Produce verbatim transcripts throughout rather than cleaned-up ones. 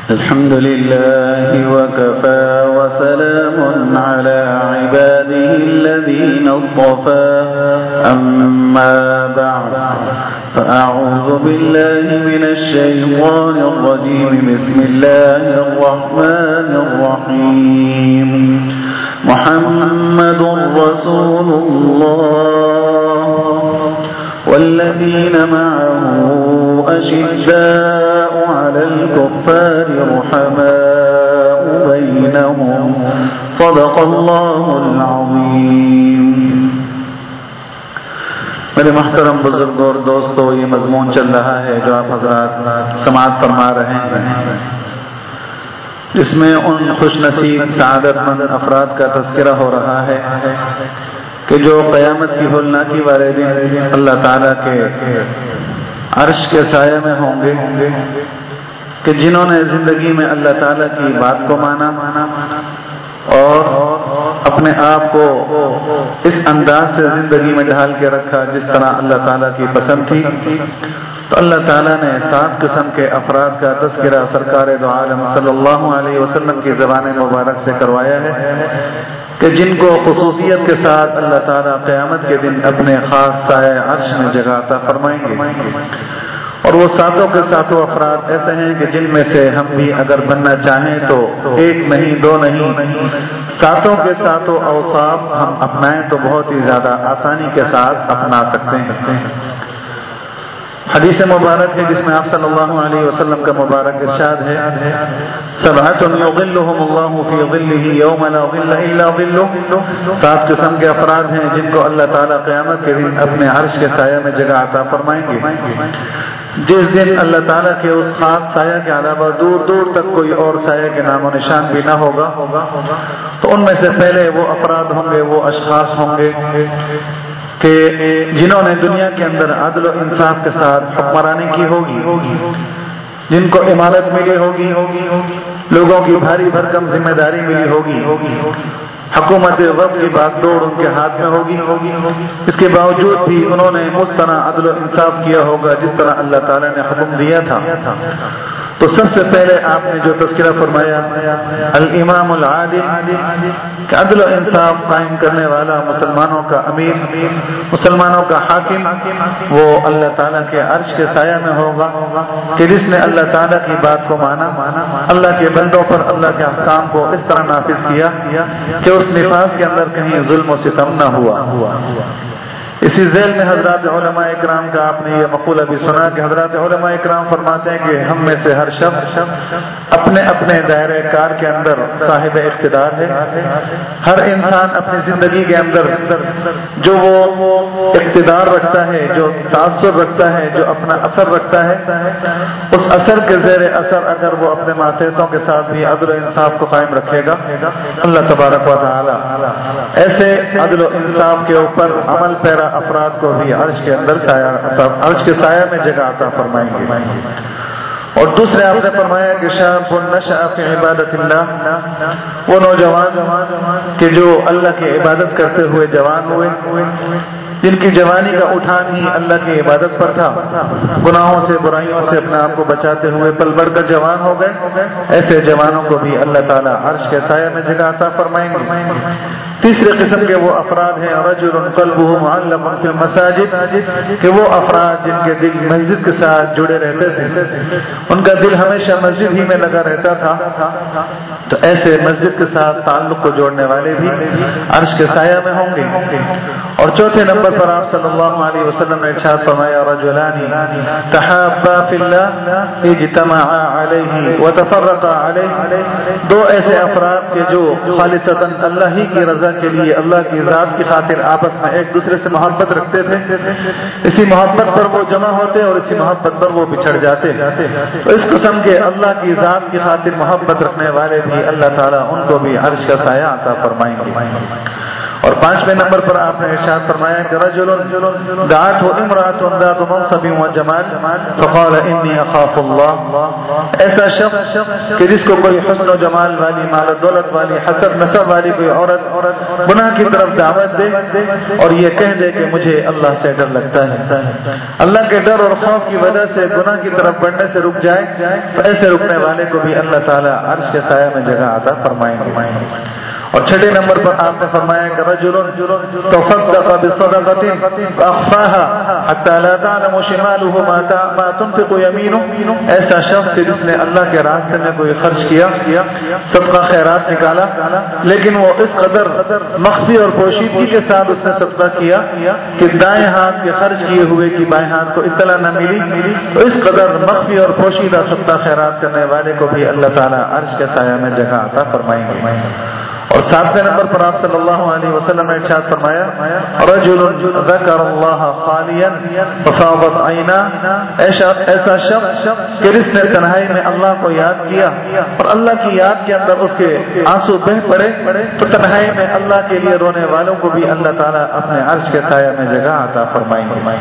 الحمد لله وكفى وسلام على عباده الذين اصطفى أما بعد فأعوذ بالله من الشيطان الرجيم بسم الله الرحمن الرحيم محمد رسول الله والذين معه أشداء على الكفار رحماء بينهم صدق الله العظيم. میرے محترم بزرگوں اور دوستوں، یہ مضمون چل رہا ہے جو آپ حضرات سماعت فرما رہے ہیں، اس میں ان خوش نصیب سعادت مند افراد کا تذکرہ ہو رہا ہے کہ جو قیامت کی ہولناکی والے دن اللہ تعالیٰ کے عرش کے سائے میں ہوں گے، کہ جنہوں نے زندگی میں اللہ تعالیٰ کی بات کو مانا اور اپنے آپ کو اس انداز سے زندگی میں ڈھال کے رکھا جس طرح اللہ تعالیٰ کی پسند تھی، تو اللہ تعالیٰ نے سات قسم کے افراد کا تذکرہ سرکار دو عالم صلی اللہ علیہ وسلم کی زبان مبارک سے کروایا ہے کہ جن کو خصوصیت کے ساتھ اللہ تعالیٰ قیامت کے دن اپنے خاص سائے عرش میں جگہ عطا فرمائیں گے. اور وہ ساتوں کے ساتوں افراد ایسے ہیں کہ جن میں سے ہم بھی اگر بننا چاہیں تو ایک نہیں، دو نہیں، ساتوں کے ساتوں اوصاف ہم اپنائیں تو بہت ہی زیادہ آسانی کے ساتھ اپنا سکتے ہیں. حدیث مبارک ہے جس میں آپ صلی اللہ علیہ وسلم کا مبارک ارشاد ہے، سبعۃ یظلھم اللہ فی ظلہ یوم لا ظل الا ظلہ. سات قسم کے افراد ہیں جن کو اللہ تعالیٰ قیامت کے دن اپنے عرش کے سایہ میں جگہ عطا فرمائیں گے، جس دن اللہ تعالیٰ کے اس خاص سایہ کے علاوہ دور دور تک کوئی اور سایہ کے نام و نشان بھی نہ ہوگا. تو ان میں سے پہلے وہ افراد ہوں گے، وہ اشخاص ہوں گے کہ جنہوں نے دنیا کے اندر عدل و انصاف کے ساتھ حکمرانی کی ہوگی، جن کو امارت ملی ہوگی، لوگوں کی بھاری بھرکم ذمہ داری ملی ہوگی، حکومت وقت کی باغ دوڑ ان کے ہاتھ میں ہوگی، اس کے باوجود بھی انہوں نے اس طرح عدل و انصاف کیا ہوگا جس طرح اللہ تعالیٰ نے حکم دیا تھا. تو سب سے پہلے آپ نے جو تذکرہ فرمایا الامام العادل، کہ عدل و انصاف قائم کرنے والا، مسلمانوں کا امیر، مسلمانوں کا حاکم، وہ اللہ تعالیٰ کے عرش کے سایہ میں ہوگا کہ جس نے اللہ تعالیٰ کی بات کو مانا، اللہ کے بندوں پر اللہ کے احکام کو اس طرح نافذ کیا کہ اس نفاذ کے اندر کہیں ظلم و ستم نہ ہوا. اسی ذیل میں حضرات علماء اکرام کا آپ نے یہ مقولہ بھی سنا کہ حضرات علماء اکرام فرماتے ہیں کہ ہم میں سے ہر شخص اپنے اپنے دائرہ کار کے اندر صاحب اقتدار ہے. ہر انسان اپنی زندگی کے اندر جو وہ اقتدار رکھتا ہے، جو تاثر رکھتا ہے، جو اپنا اثر رکھتا ہے، اس اثر کے زیر اثر اگر وہ اپنے ماتحتوں کے ساتھ بھی عدل و انصاف کو قائم رکھے گا، اللہ تبارک و تعالی ایسے عدل و انصاف کے اوپر عمل پیرا افراد کو بھی عرش کے اندر سایہ عرش کے سایہ میں جگہ عطا فرمائیں گے. اور دوسرے آپ نے فرمایا کہ شاب نشأ فی عبادت اللہ، وہ نوجوان کہ جو اللہ کی عبادت کرتے ہوئے جوان ہوئے، جن کی جوانی کا اٹھان ہی اللہ کی عبادت پر تھا، گناہوں سے برائیوں سے اپنے آپ کو بچاتے ہوئے پل بڑھ کر جوان ہو گئے، ایسے جوانوں کو بھی اللہ تعالیٰ عرش کے سایہ میں جگہ عطا فرمائیں گے. تیسرے قسم کے وہ افراد ہیں رجل قلبه معلق فی المساجد، کہ وہ افراد جن کے دل مسجد کے ساتھ جڑے رہتے تھے، ان کا دل ہمیشہ مسجد ہی میں لگا رہتا تھا، تو ایسے مسجد کے ساتھ تعلق کو جوڑنے والے بھی عرش کے سایہ میں ہوں گے. اور چوتھے نمبر پر آپ صلی اللہ علیہ وسلم نے ارشاد فرمایا رجلان تحابا فی اللہ اجتمعا علیہ وتفرقا علیہ، دو ایسے افراد کے جو خالصتاً اللہ ہی کی رضا کے لیے، اللہ کی ذات کی خاطر آپس میں ایک دوسرے سے محبت رکھتے تھے، اسی محبت پر وہ جمع ہوتے اور اسی محبت پر وہ بچھڑ جاتے. تو اس قسم کے اللہ کی ذات کی خاطر محبت رکھنے والے بھی اللہ تعالیٰ ان کو بھی عرش کا سایہ عطا فرمائیں گے. اور پانچویں نمبر پر آپ نے ارشاد فرمایا کہ رجل دعته امرأة ذات منصب وجمال فقال انی اخاف اللہ، ایسا شخص کہ جس کو کوئی حسن و جمال والی، مال و دولت والی، حسب نسب والی کوئی عورت گناہ کی طرف دعوت دے اور یہ کہہ دے کہ مجھے اللہ سے ڈر لگتا ہے، اللہ کے ڈر اور خوف کی وجہ سے گناہ کی طرف بڑھنے سے رک جائے، تو ایسے رکنے والے کو بھی اللہ تعالیٰ عرش کے سایہ میں جگہ عطا فرمائیں گے۔ اور چھٹے نمبر پر آپ نے فرمایا کہ رجل تصدق بصدقۃ فاخفاها حتى لا تعلم شماله ما تنفق يمينه، ایسا شخص جس نے اللہ کے راستے میں کوئی خرچ کیا، صدقہ خیرات نکالا، لیکن وہ اس قدر مخفی اور پوشیدگی کے ساتھ اس نے صدقہ کیا کہ دائیں ہاتھ کے خرچ کیے ہوئے کی بائیں ہاتھ کو اطلاع نہ ملی، تو اس قدر مخفی اور پوشیدہ صدقہ خیرات کرنے والے کو بھی اللہ تعالیٰ عرش کے سایہ میں جگہ عطا فرمائیں گے۔ اور ساتویں نمبر پر آپ صلی اللہ علیہ وسلم نے ارشاد فرمایا رجل ذکر اللہ خالیا ففاضت عیناہ، ایسا شخص کہ جس نے تنہائی میں اللہ کو یاد کیا اور اللہ کی یاد کے اندر اس کے آنسو بہ پڑے، تو تنہائی میں اللہ کے لیے رونے والوں کو بھی اللہ تعالیٰ اپنے عرش کے سایہ میں جگہ عطا فرمائیں گے۔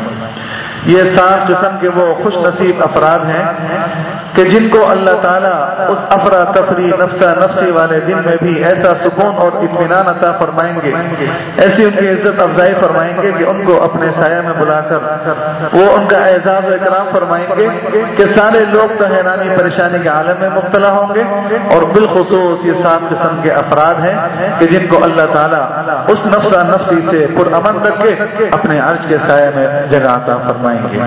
یہ سات قسم کے وہ خوش نصیب افراد ہیں کہ جن کو اللہ تعالیٰ اس افراتفری نفسا نفسی والے دن میں بھی ایسا سکون اور اطمینان عطا فرمائیں گے، ایسی ان کی عزت افزائی فرمائیں گے کہ ان کو اپنے سایہ میں بلا کر وہ ان کا اعزاز و اکرام فرمائیں گے کہ سارے لوگ تو حیرانی پریشانی کے عالم میں مبتلا ہوں گے، اور بالخصوص یہ سات قسم کے افراد ہیں کہ جن کو اللہ تعالیٰ اس نفسا نفسی سے پرامن رکھ کے اپنے عرش کے سایہ میں جگہ عطا فرمائیں گے۔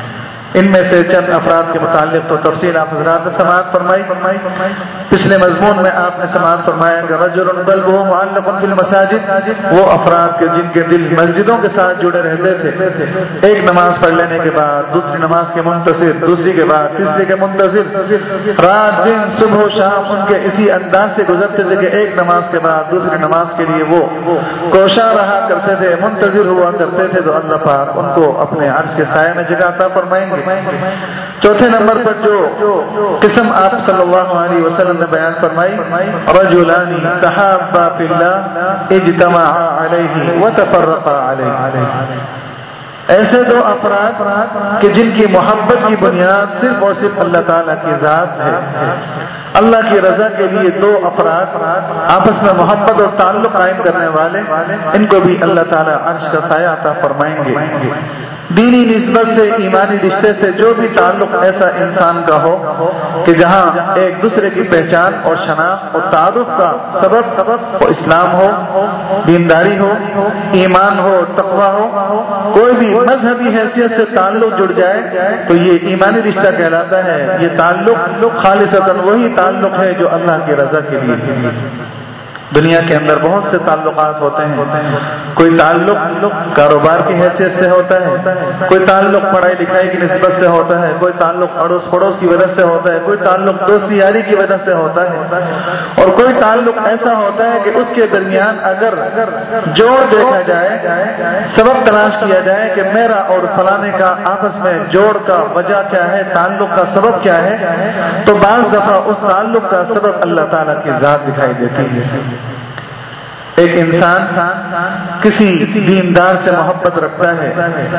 ان میں سے چند افراد کے متعلق تو تفصیل آپ حضرات نے سماعت فرمائی۔ پچھلے مضمون میں آپ نے سماعت فرمایا کہ رجل قلبہ معلق بالمساجد، وہ افراد کے جن کے دل مسجدوں کے ساتھ جڑے رہتے تھے، ایک نماز پڑھ لینے کے بعد دوسری نماز کے منتظر، دوسری کے بعد تیسری کے منتظر، رات دن صبح و شام ان کے اسی انداز سے گزرتے تھے کہ ایک نماز کے بعد دوسری نماز کے لیے وہ کوشاں رہا کرتے تھے، منتظر ہوا کرتے تھے، تو اللہ پاک ان کو اپنے عرش کے سائے میں جگہ عطا فرمائیں گے۔ چوتھے نمبر پر جو قسم آپ صلی اللہ علیہ وسلم نے بیان فرمائی رجلان تحابا فی اللہ اجتمعا علیہ وتفرقا علیہ، ایسے دو افراد کہ جن کی محبت کی بنیاد صرف اور صرف اللہ تعالیٰ کی ذات ہے، اللہ کی رضا کے لیے دو افراد آپس میں محبت اور تعلق قائم کرنے والے، ان کو بھی اللہ تعالیٰ عرش کا سایہ عطا فرمائیں گے۔ دینی نسبت سے، ایمانی رشتے سے جو بھی تعلق ایسا انسان کا ہو کہ جہاں ایک دوسرے کی پہچان اور شناخت اور تعارف کا سبب وہ اسلام ہو، دینداری ہو، ایمان ہو، تقویٰ ہو، کوئی بھی مذہبی حیثیت سے تعلق جڑ جائے تو یہ ایمانی رشتہ کہلاتا ہے۔ یہ تعلق خالصتاً وہی تعلق ہے جو اللہ کی رضا کے لیے۔ دنیا کے اندر بہت سے تعلقات ہوتے ہیں، کوئی تعلق کاروبار کی حیثیت سے ہوتا ہے، کوئی تعلق پڑھائی لکھائی کی نسبت سے ہوتا ہے، کوئی تعلق اڑوس پڑوس کی وجہ سے ہوتا ہے، کوئی تعلق دوستی یاری کی وجہ سے ہوتا ہے، اور کوئی تعلق ایسا ہوتا ہے کہ اس کے درمیان اگر جوڑ دیکھا جائے، سبب تلاش کیا جائے کہ میرا اور فلانے کا آپس میں جوڑ کا وجہ کیا ہے، تعلق کا سبب کیا ہے، تو بعض دفعہ اس تعلق کا سبب اللہ تعالیٰ کی ذات دکھائی دیتی ہے۔ ایک انسان کسی دیندار سے محبت رکھتا ہے،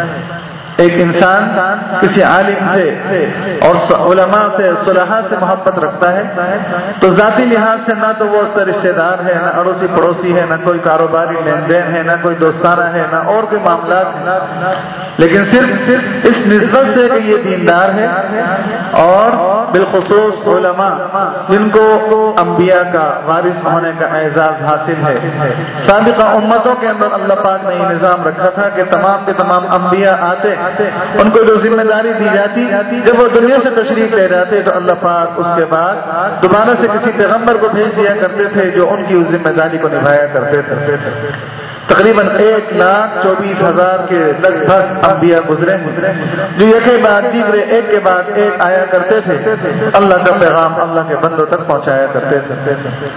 ایک انسان کسی عالم سے اور علماء سے، صلحاء سے محبت رکھتا ہے، تو ذاتی لحاظ سے نہ تو وہ اس کا رشتہ دار ہے، نہ اڑوسی پڑوسی ہے، نہ کوئی کاروباری لین دین ہے، نہ کوئی دوستانہ ہے، نہ اور کوئی معاملات ہیں، لیکن صرف اس نسبت سے کہ یہ دیندار ہے، اور بالخصوص علماء جن کو انبیاء کا وارث ہونے کا اعزاز حاصل ہے۔ سابقہ امتوں کے اندر اللہ پاک نے یہ نظام رکھا تھا کہ تمام کے تمام انبیاء آتے، ان کو جو ذمہ داری دی جاتی، جب وہ دنیا سے تشریف لے جاتے تو اللہ پاک اس کے بعد دوبارہ سے کسی پیغمبر کو بھیج دیا کرتے تھے جو ان کی اس ذمہ داری کو نبھایا کرتے تھے۔ تقریباً ایک لاکھ چوبیس ہزار کے لگ بھگ انبیاء گزرے جو ایک کے بعد دیگرے ایک کے بعد ایک آیا کرتے تھے، اللہ کا پیغام اللہ کے بندوں تک پہنچایا کرتے تھے۔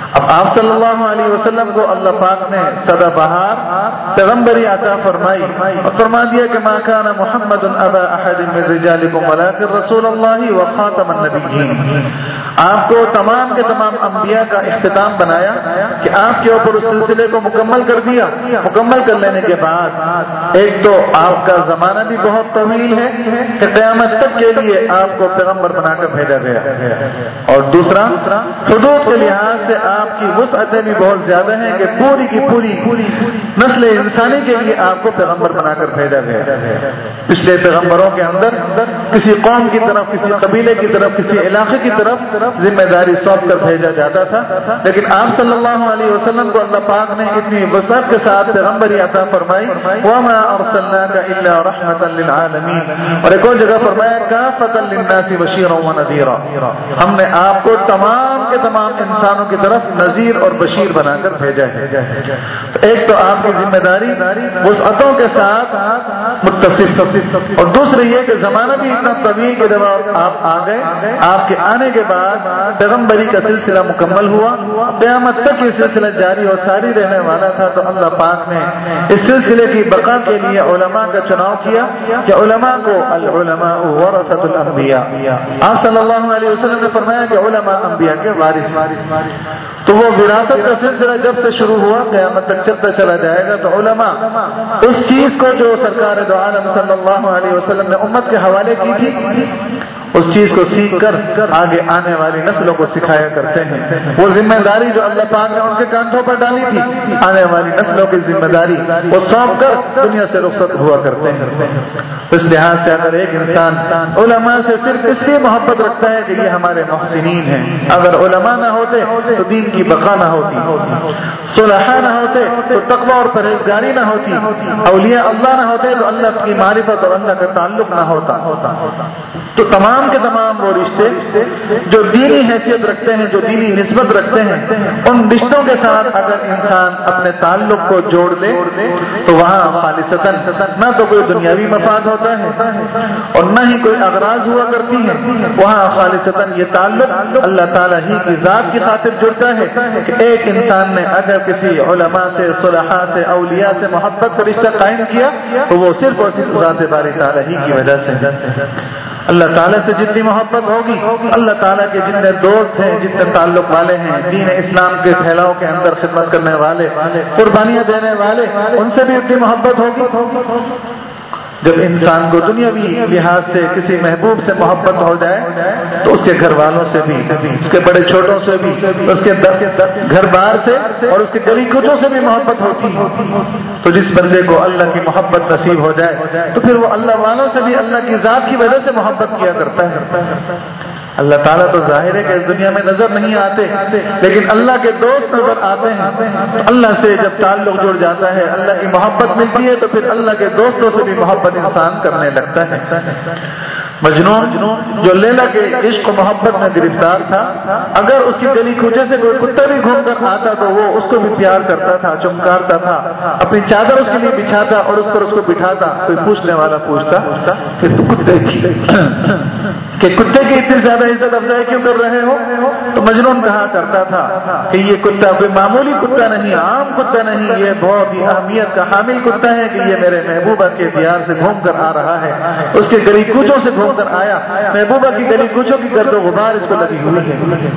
اب آپ صلی اللہ علیہ وسلم کو اللہ پاک نے سدا بہار پیغمبری عطا فرمائی اور فرما دیا کہ ما کان محمد ابا احد من رجالکم ولکن رسول اللہ وخاتم النبیین. آپ کو تمام کے تمام انبیاء کا اختتام بنایا کہ آپ کے اوپر اس سلسلے کو مکمل کر دیا. مکمل کر لینے کے بعد ایک تو آپ کا زمانہ بھی بہت طویل ہے کہ قیامت تک کے لیے آپ کو پیغمبر بنا کر بھیجا گیا، اور دوسرا حدود کے لحاظ سے آپ کی وسعتیں بھی بہت زیادہ ہیں کہ پوری کی پوری نسل انسانی کے لیے آپ کو پیغمبر بنا کر بھیجا گیا. پچھلے پیغمبروں کے اندر کسی قوم کی طرف، کسی قبیلے کی طرف، کسی علاقے کی طرف ذمہ داری سونپ کر بھیجا جاتا تھا، لیکن آپ صلی اللہ علیہ وسلم کو اللہ پاک نے اتنی وسعت کے ساتھ پیغمبری عطا فرمائی. وما ارسلناک الا رحمتا للعالمین، اور ایک اور جگہ فرمایا کافۃ للناس بشیرا ونذیرا، ہم نے آپ کو تمام کے تمام انسانوں کی طرف نذیر اور بشیر بنا کر بھیجا ہے. تو ایک تو آپ کی ذمہ داری وسعتوں کے ساتھ متصف، اور دوسری یہ کہ زمانہ بھی اتنا طویل کہ جب آپ آ گئے، آپ کے آنے کے بعد پیغمبری کا سلسلہ مکمل ہوا، قیامت تک یہ سلسلہ جاری اور ساری رہنے والا تھا. تو اللہ پاک نے اس سلسلے کی بقا کے لیے علماء کا چناؤ کیا کہ علماء کو العلماء ورثۃ الانبیاء. آپ صلی اللہ علیہ وسلم نے فرمایا کہ علماء انبیاء کے وارث. تو وہ وراثت کا سلسلہ جب سے شروع ہوا قیامت تک چلتا چلا جائے گا. تو علماء اس چیز کو جو سرکار دو عالم صلی اللہ علیہ وسلم نے امت کے حوالے کی تھی، اس چیز کو سیکھ کر آگے آنے والی نسلوں کو سکھایا کرتے ہیں. وہ ذمہ داری جو اللہ پاک نے ان کے کاندھوں پر ڈالی تھی، آنے والی نسلوں کی ذمہ داری وہ سونپ کر دنیا سے رخصت ہوا کرتے ہیں. اس لحاظ سے اگر ایک انسان علماء سے صرف اس لیے محبت رکھتا ہے کہ یہ ہمارے محسنین ہیں، اگر علماء نہ ہوتے تو دین کی بقا نہ ہوتی، صلحاء نہ ہوتے تو تقوی اور پرہیزگاری نہ ہوتی، اولیاء اللہ نہ ہوتے تو اللہ کی معرفت اور اللہ کا تعلق نہ ہوتا. تو تمام کے تمام وہ رشتے جو دینی حیثیت رکھتے ہیں، جو دینی نسبت رکھتے ہیں، ان رشتوں کے ساتھ اگر انسان اپنے تعلق کو جوڑ لے تو وہاں خالصتاً نہ تو کوئی دنیاوی مفاد ہوتا ہے اور نہ ہی کوئی اغراض ہوا کرتی ہیں. وہاں خالصتاً یہ تعلق اللہ تعالیٰ ہی کی ذات کی خاطر جڑتا ہے کہ ایک انسان نے اگر کسی علماء سے، صلحاء سے، اولیاء سے محبت کا رشتہ قائم کیا تو وہ صرف اور صرف ذات باری تعالیٰ ہی کی وجہ سے. اللہ تعالیٰ سے جتنی محبت ہوگی، اللہ تعالیٰ کے جتنے دوست ہیں، جتنے تعلق والے ہیں، دین اسلام کے پھیلاؤ کے اندر خدمت کرنے والے، قربانیاں دینے والے، ان سے بھی اتنی محبت ہوگی. جب انسان کو دنیاوی لحاظ سے کسی محبوب سے محبت ہو جائے تو اس کے گھر والوں سے بھی، اس کے بڑے چھوٹوں سے بھی، اس کے گھر بار سے اور اس کے گلی کوچوں سے بھی محبت ہوتی ہے. تو جس بندے کو اللہ کی محبت نصیب ہو جائے تو پھر وہ اللہ والوں سے بھی اللہ کی ذات کی وجہ سے محبت کیا کرتا ہے. اللہ تعالیٰ تو ظاہر ہے کہ اس دنیا میں نظر نہیں آتے، لیکن اللہ کے دوست نظر آتے ہیں. تو اللہ سے جب تعلق جڑ جاتا ہے، اللہ کی محبت ملتی ہے، تو پھر اللہ کے دوستوں سے بھی محبت انسان کرنے لگتا ہے. مجنون جو لیلا کے عشق و محبت میں گرفتار تھا، اگر اس کی گلی کوچے سے کوئی کتا بھی گھوم کر آتا تو وہ اس کو بھی پیار کرتا تھا، چمکارتا تھا، اپنی چادر اس کے لیے بچھاتا اور اس پر اس کو بٹھاتا. کوئی پوچھنے والا پوچھتا کہ تو کتے کی کہ کتے کی اتنی زیادہ عزت افزائی کیوں کر رہے ہو؟ تو مجنون کہا کرتا تھا کہ یہ کتا کوئی معمولی کتا نہیں، عام کتا نہیں، یہ بہت ہی اہمیت کا حامل کتا ہے کہ یہ میرے محبوبہ کے دیار سے گھوم کر آ رہا ہے، اس کے گلی کوچوں سے گھوم کر آیا، محبوبہ کی گلی کوچوں کی گرد و غبار اس کو لگی ہوئی ہے.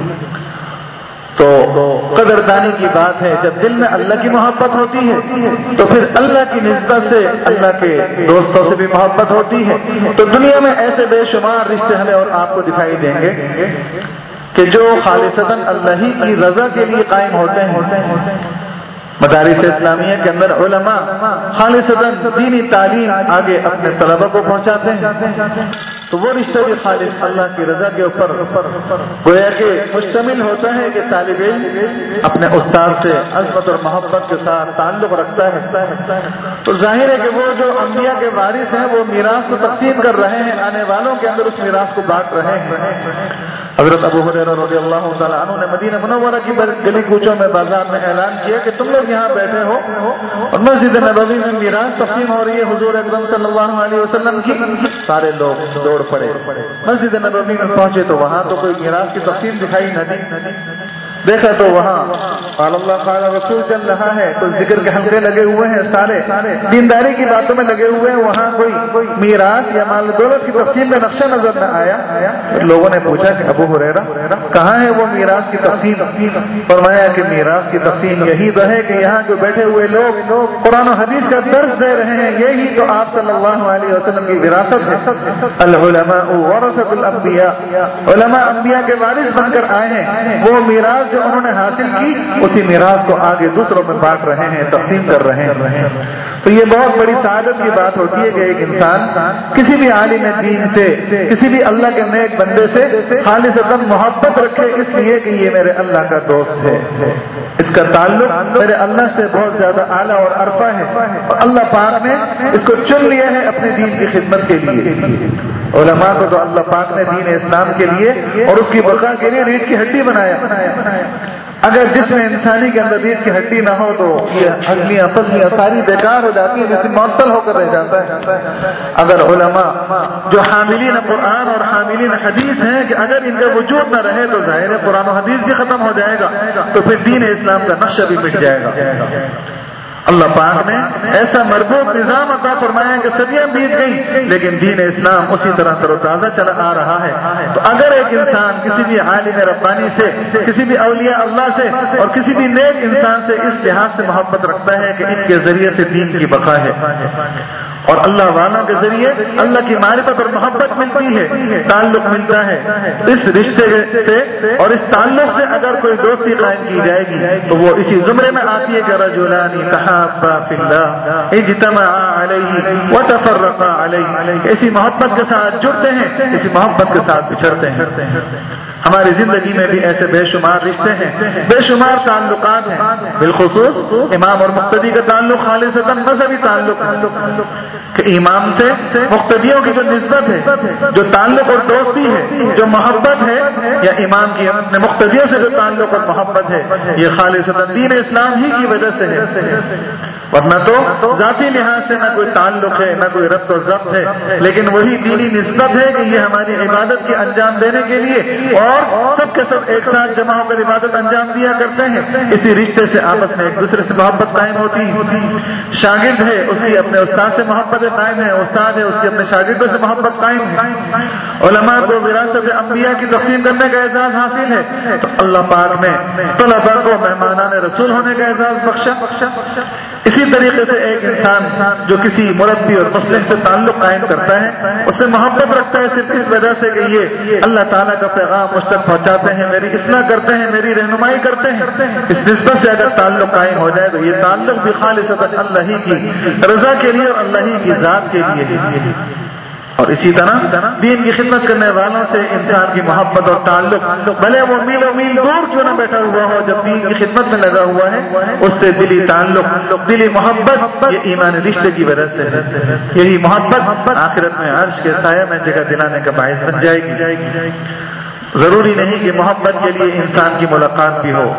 تو قدردانی کی بات ہے، جب دل میں اللہ کی محبت ہوتی ہے تو پھر اللہ کی نسبت سے اللہ کے دوستوں سے بھی محبت ہوتی ہے. تو دنیا میں ایسے بے شمار رشتے ہمیں اور آپ کو دکھائی دیں گے کہ جو خالصتاً اللہ ہی کی رضا کے لیے قائم ہوتے ہیں. مدارس اسلامیہ کے اندر علماء خالصتاً دینی تعلیم آگے اپنے طلبہ کو پہنچاتے ہیں، تو وہ رشتہ بھی خالص اللہ کی رضا کے اوپر گویا کہ مشتمل ہوتا ہے کہ طالب علم اپنے استاد سے عظمت اور محبت کے ساتھ تعلق رکھتا ہے. تو ظاہر ہے کہ وہ جو انبیاء کے وارث ہیں وہ میراث کو تقسیم کر رہے ہیں، آنے والوں کے اندر اس میراث کو بانٹ رہے ہیں. حضرت ابو ہریرہ رضی اللہ تعالیٰ عنہ نے مدینہ منورہ کی گلی کوچوں میں بازار میں اعلان کیا کہ تم لوگ یہاں بیٹھے ہو اور مسجد نبوی میں میراث تقسیم ہو رہی ہے حضور اکرم صلی اللہ علیہ وسلم کی. سارے لوگ دوڑ پڑے، مسجد نبوی میں پہنچے تو وہاں تو کوئی میراث کی تقسیم دکھائی نہ دی. دیکھا تو وہاں قال اللہ قال رسول چل رہا ہے، کوئی ذکر کے حلقے لگے ہوئے ہیں، سارے دینداری کی باتوں میں لگے ہوئے ہیں، وہاں کوئی میراث یا مال دولت کی تقسیم کا نقشہ نظر نہ آیا۔ لوگوں نے پوچھا کہ ابو ہریرہ کہاں ہے وہ میراث کی تقسیم؟ فرمایا کہ میراث کی تقسیم یہی تو ہے کہ یہاں جو بیٹھے ہوئے لوگ قرآن و حدیث کا درس دے رہے ہیں، یہی تو آپ صلی اللہ علیہ وسلم کی وراثت ہے۔ العلماء ورثۃ الانبیاء، علماء انبیاء کے وارث بن کر آئے ہیں، وہ میراث جو انہوں نے حاصل کی اسی میراث کو آگے دوسروں میں بانٹ رہے ہیں، تقسیم کر رہے ہیں۔ تو یہ بہت بڑی سعادت کی بات ہوتی ہے کہ ایک انسان کسی بھی عالم دین سے، کسی بھی اللہ کے نیک بندے سے خالصتاً محبت رکھے، اس لیے کہ یہ میرے اللہ کا دوست ہے، اس کا تعلق میرے اللہ سے بہت زیادہ اعلیٰ اور عرفہ ہے، اور اللہ پاک نے اس کو چن لیا ہے اپنے دین کی خدمت کے لیے۔ علماء کو تو اللہ پاک نے دین اسلام کے لیے اور اس کی بقا کے لیے ریڑھ کی ہڈی بنایا۔ اگر جسم انسانی کے اندر ریڑھ کی ہڈی نہ ہو تو یہ ہڈیاں پسلیاں ساری بیکار ہو جاتی ہیں، جسم معطل ہو کر رہ جاتا ہے۔ اگر علماء جو حاملین قرآن اور حاملین حدیث ہیں کہ اگر ان کا وجود نہ رہے تو ظاہر ہے قرآن و حدیث بھی ختم ہو جائے گا، تو پھر دین اسلام کا نقشہ بھی مٹ جائے گا۔ اللہ پاک نے ایسا مربوط نظام عطا فرمایا کہ صدیاں بیت گئی لیکن دین اسلام اسی طرح تر و تازہ چلا آ رہا ہے۔ تو اگر ایک انسان کسی بھی عالم ربانی سے، کسی بھی اولیاء اللہ سے اور کسی بھی نیک انسان سے اس لحاظ سے محبت رکھتا ہے کہ ان کے ذریعے سے دین کی بقا ہے، اور اللہ والوں کے ذریعے اللہ کی معرفت اور محبت ملتی ہے، تعلق ملتا ہے، اس رشتے سے اور اس تعلق سے اگر کوئی دوستی قائم کی جائے گی تو وہ اسی زمرے میں آتی ہے کہ رجلان تحابا فی اللہ اجتمعا علیہ وتفرقا علیہ، اسی محبت کے ساتھ جڑتے ہیں، اسی محبت کے ساتھ بچھڑتے ہیں۔ ہماری زندگی میں بھی ایسے بے شمار رشتے ہیں، بے شمار تعلقات ہیں، بالخصوص امام اور مقتدی کا تعلق خالصتاً مذہبی تعلق ہے کہ امام سے مقتدیوں کی جو نسبت ہے، جو تعلق اور دوستی ہے، جو محبت ہے، یا امام کی اپنے مقتدیوں سے جو تعلق اور محبت ہے، یہ خالصتاً دین اسلام ہی کی وجہ سے ہے، ورنہ تو ذاتی لحاظ سے نہ کوئی تعلق ہے، نہ کوئی ربط و ضبط ہے، لیکن وہی دینی نسبت ہے کہ یہ ہماری عبادت کے انجام دینے کے لیے اور سب کے سب ایک ساتھ جمع ہو کر عبادت انجام دیا کرتے ہیں، اسی رشتے سے آپس میں ایک دوسرے سے محبت قائم ہوتی ہے۔ شاگرد ہے اس کی اپنے استاد سے محبت قائم ہے، استاد ہے اس کی اپنے شاگردوں سے محبت قائم ہے۔ علماء کو وراثت انبیاء کی تقسیم کرنے کا اعزاز حاصل ہے تو اللہ پاک نے طلباء کو مہمانان رسول ہونے کا اعزاز بخشا۔ اسی طریقے سے ایک انسان جو کسی مربی اور مسلم سے تعلق قائم کرتا ہے، اس سے محبت رکھتا ہے صرف اس وجہ سے کہ یہ اللہ تعالیٰ کا پیغام مجھ تک پہنچاتے ہیں، میری اصلاح کرتے ہیں، میری رہنمائی کرتے ہیں، اس نسبت سے اگر تعلق قائم ہو جائے تو یہ تعلق بھی خالصتاً اللہ ہی کی رضا کے لیے اور اللہ ہی کی ذات کے لیے ہے۔ اور اسی طرح دین کی خدمت کرنے والوں سے انسان کی محبت اور تعلق، بھلے وہ میل و میل دور کیوں نہ بیٹھا ہوا ہو، جب دین کی خدمت میں لگا ہوا ہے اس سے دلی تعلق، دلی محبت، یہ ایمان رشتے کی وجہ سے ہے۔ یہی محبت آخرت میں عرش کے سایہ میں جگہ دلانے کا باعث بن جائے گی۔ ضروری نہیں کہ محبت کے لیے انسان کی ملاقات بھی ہو،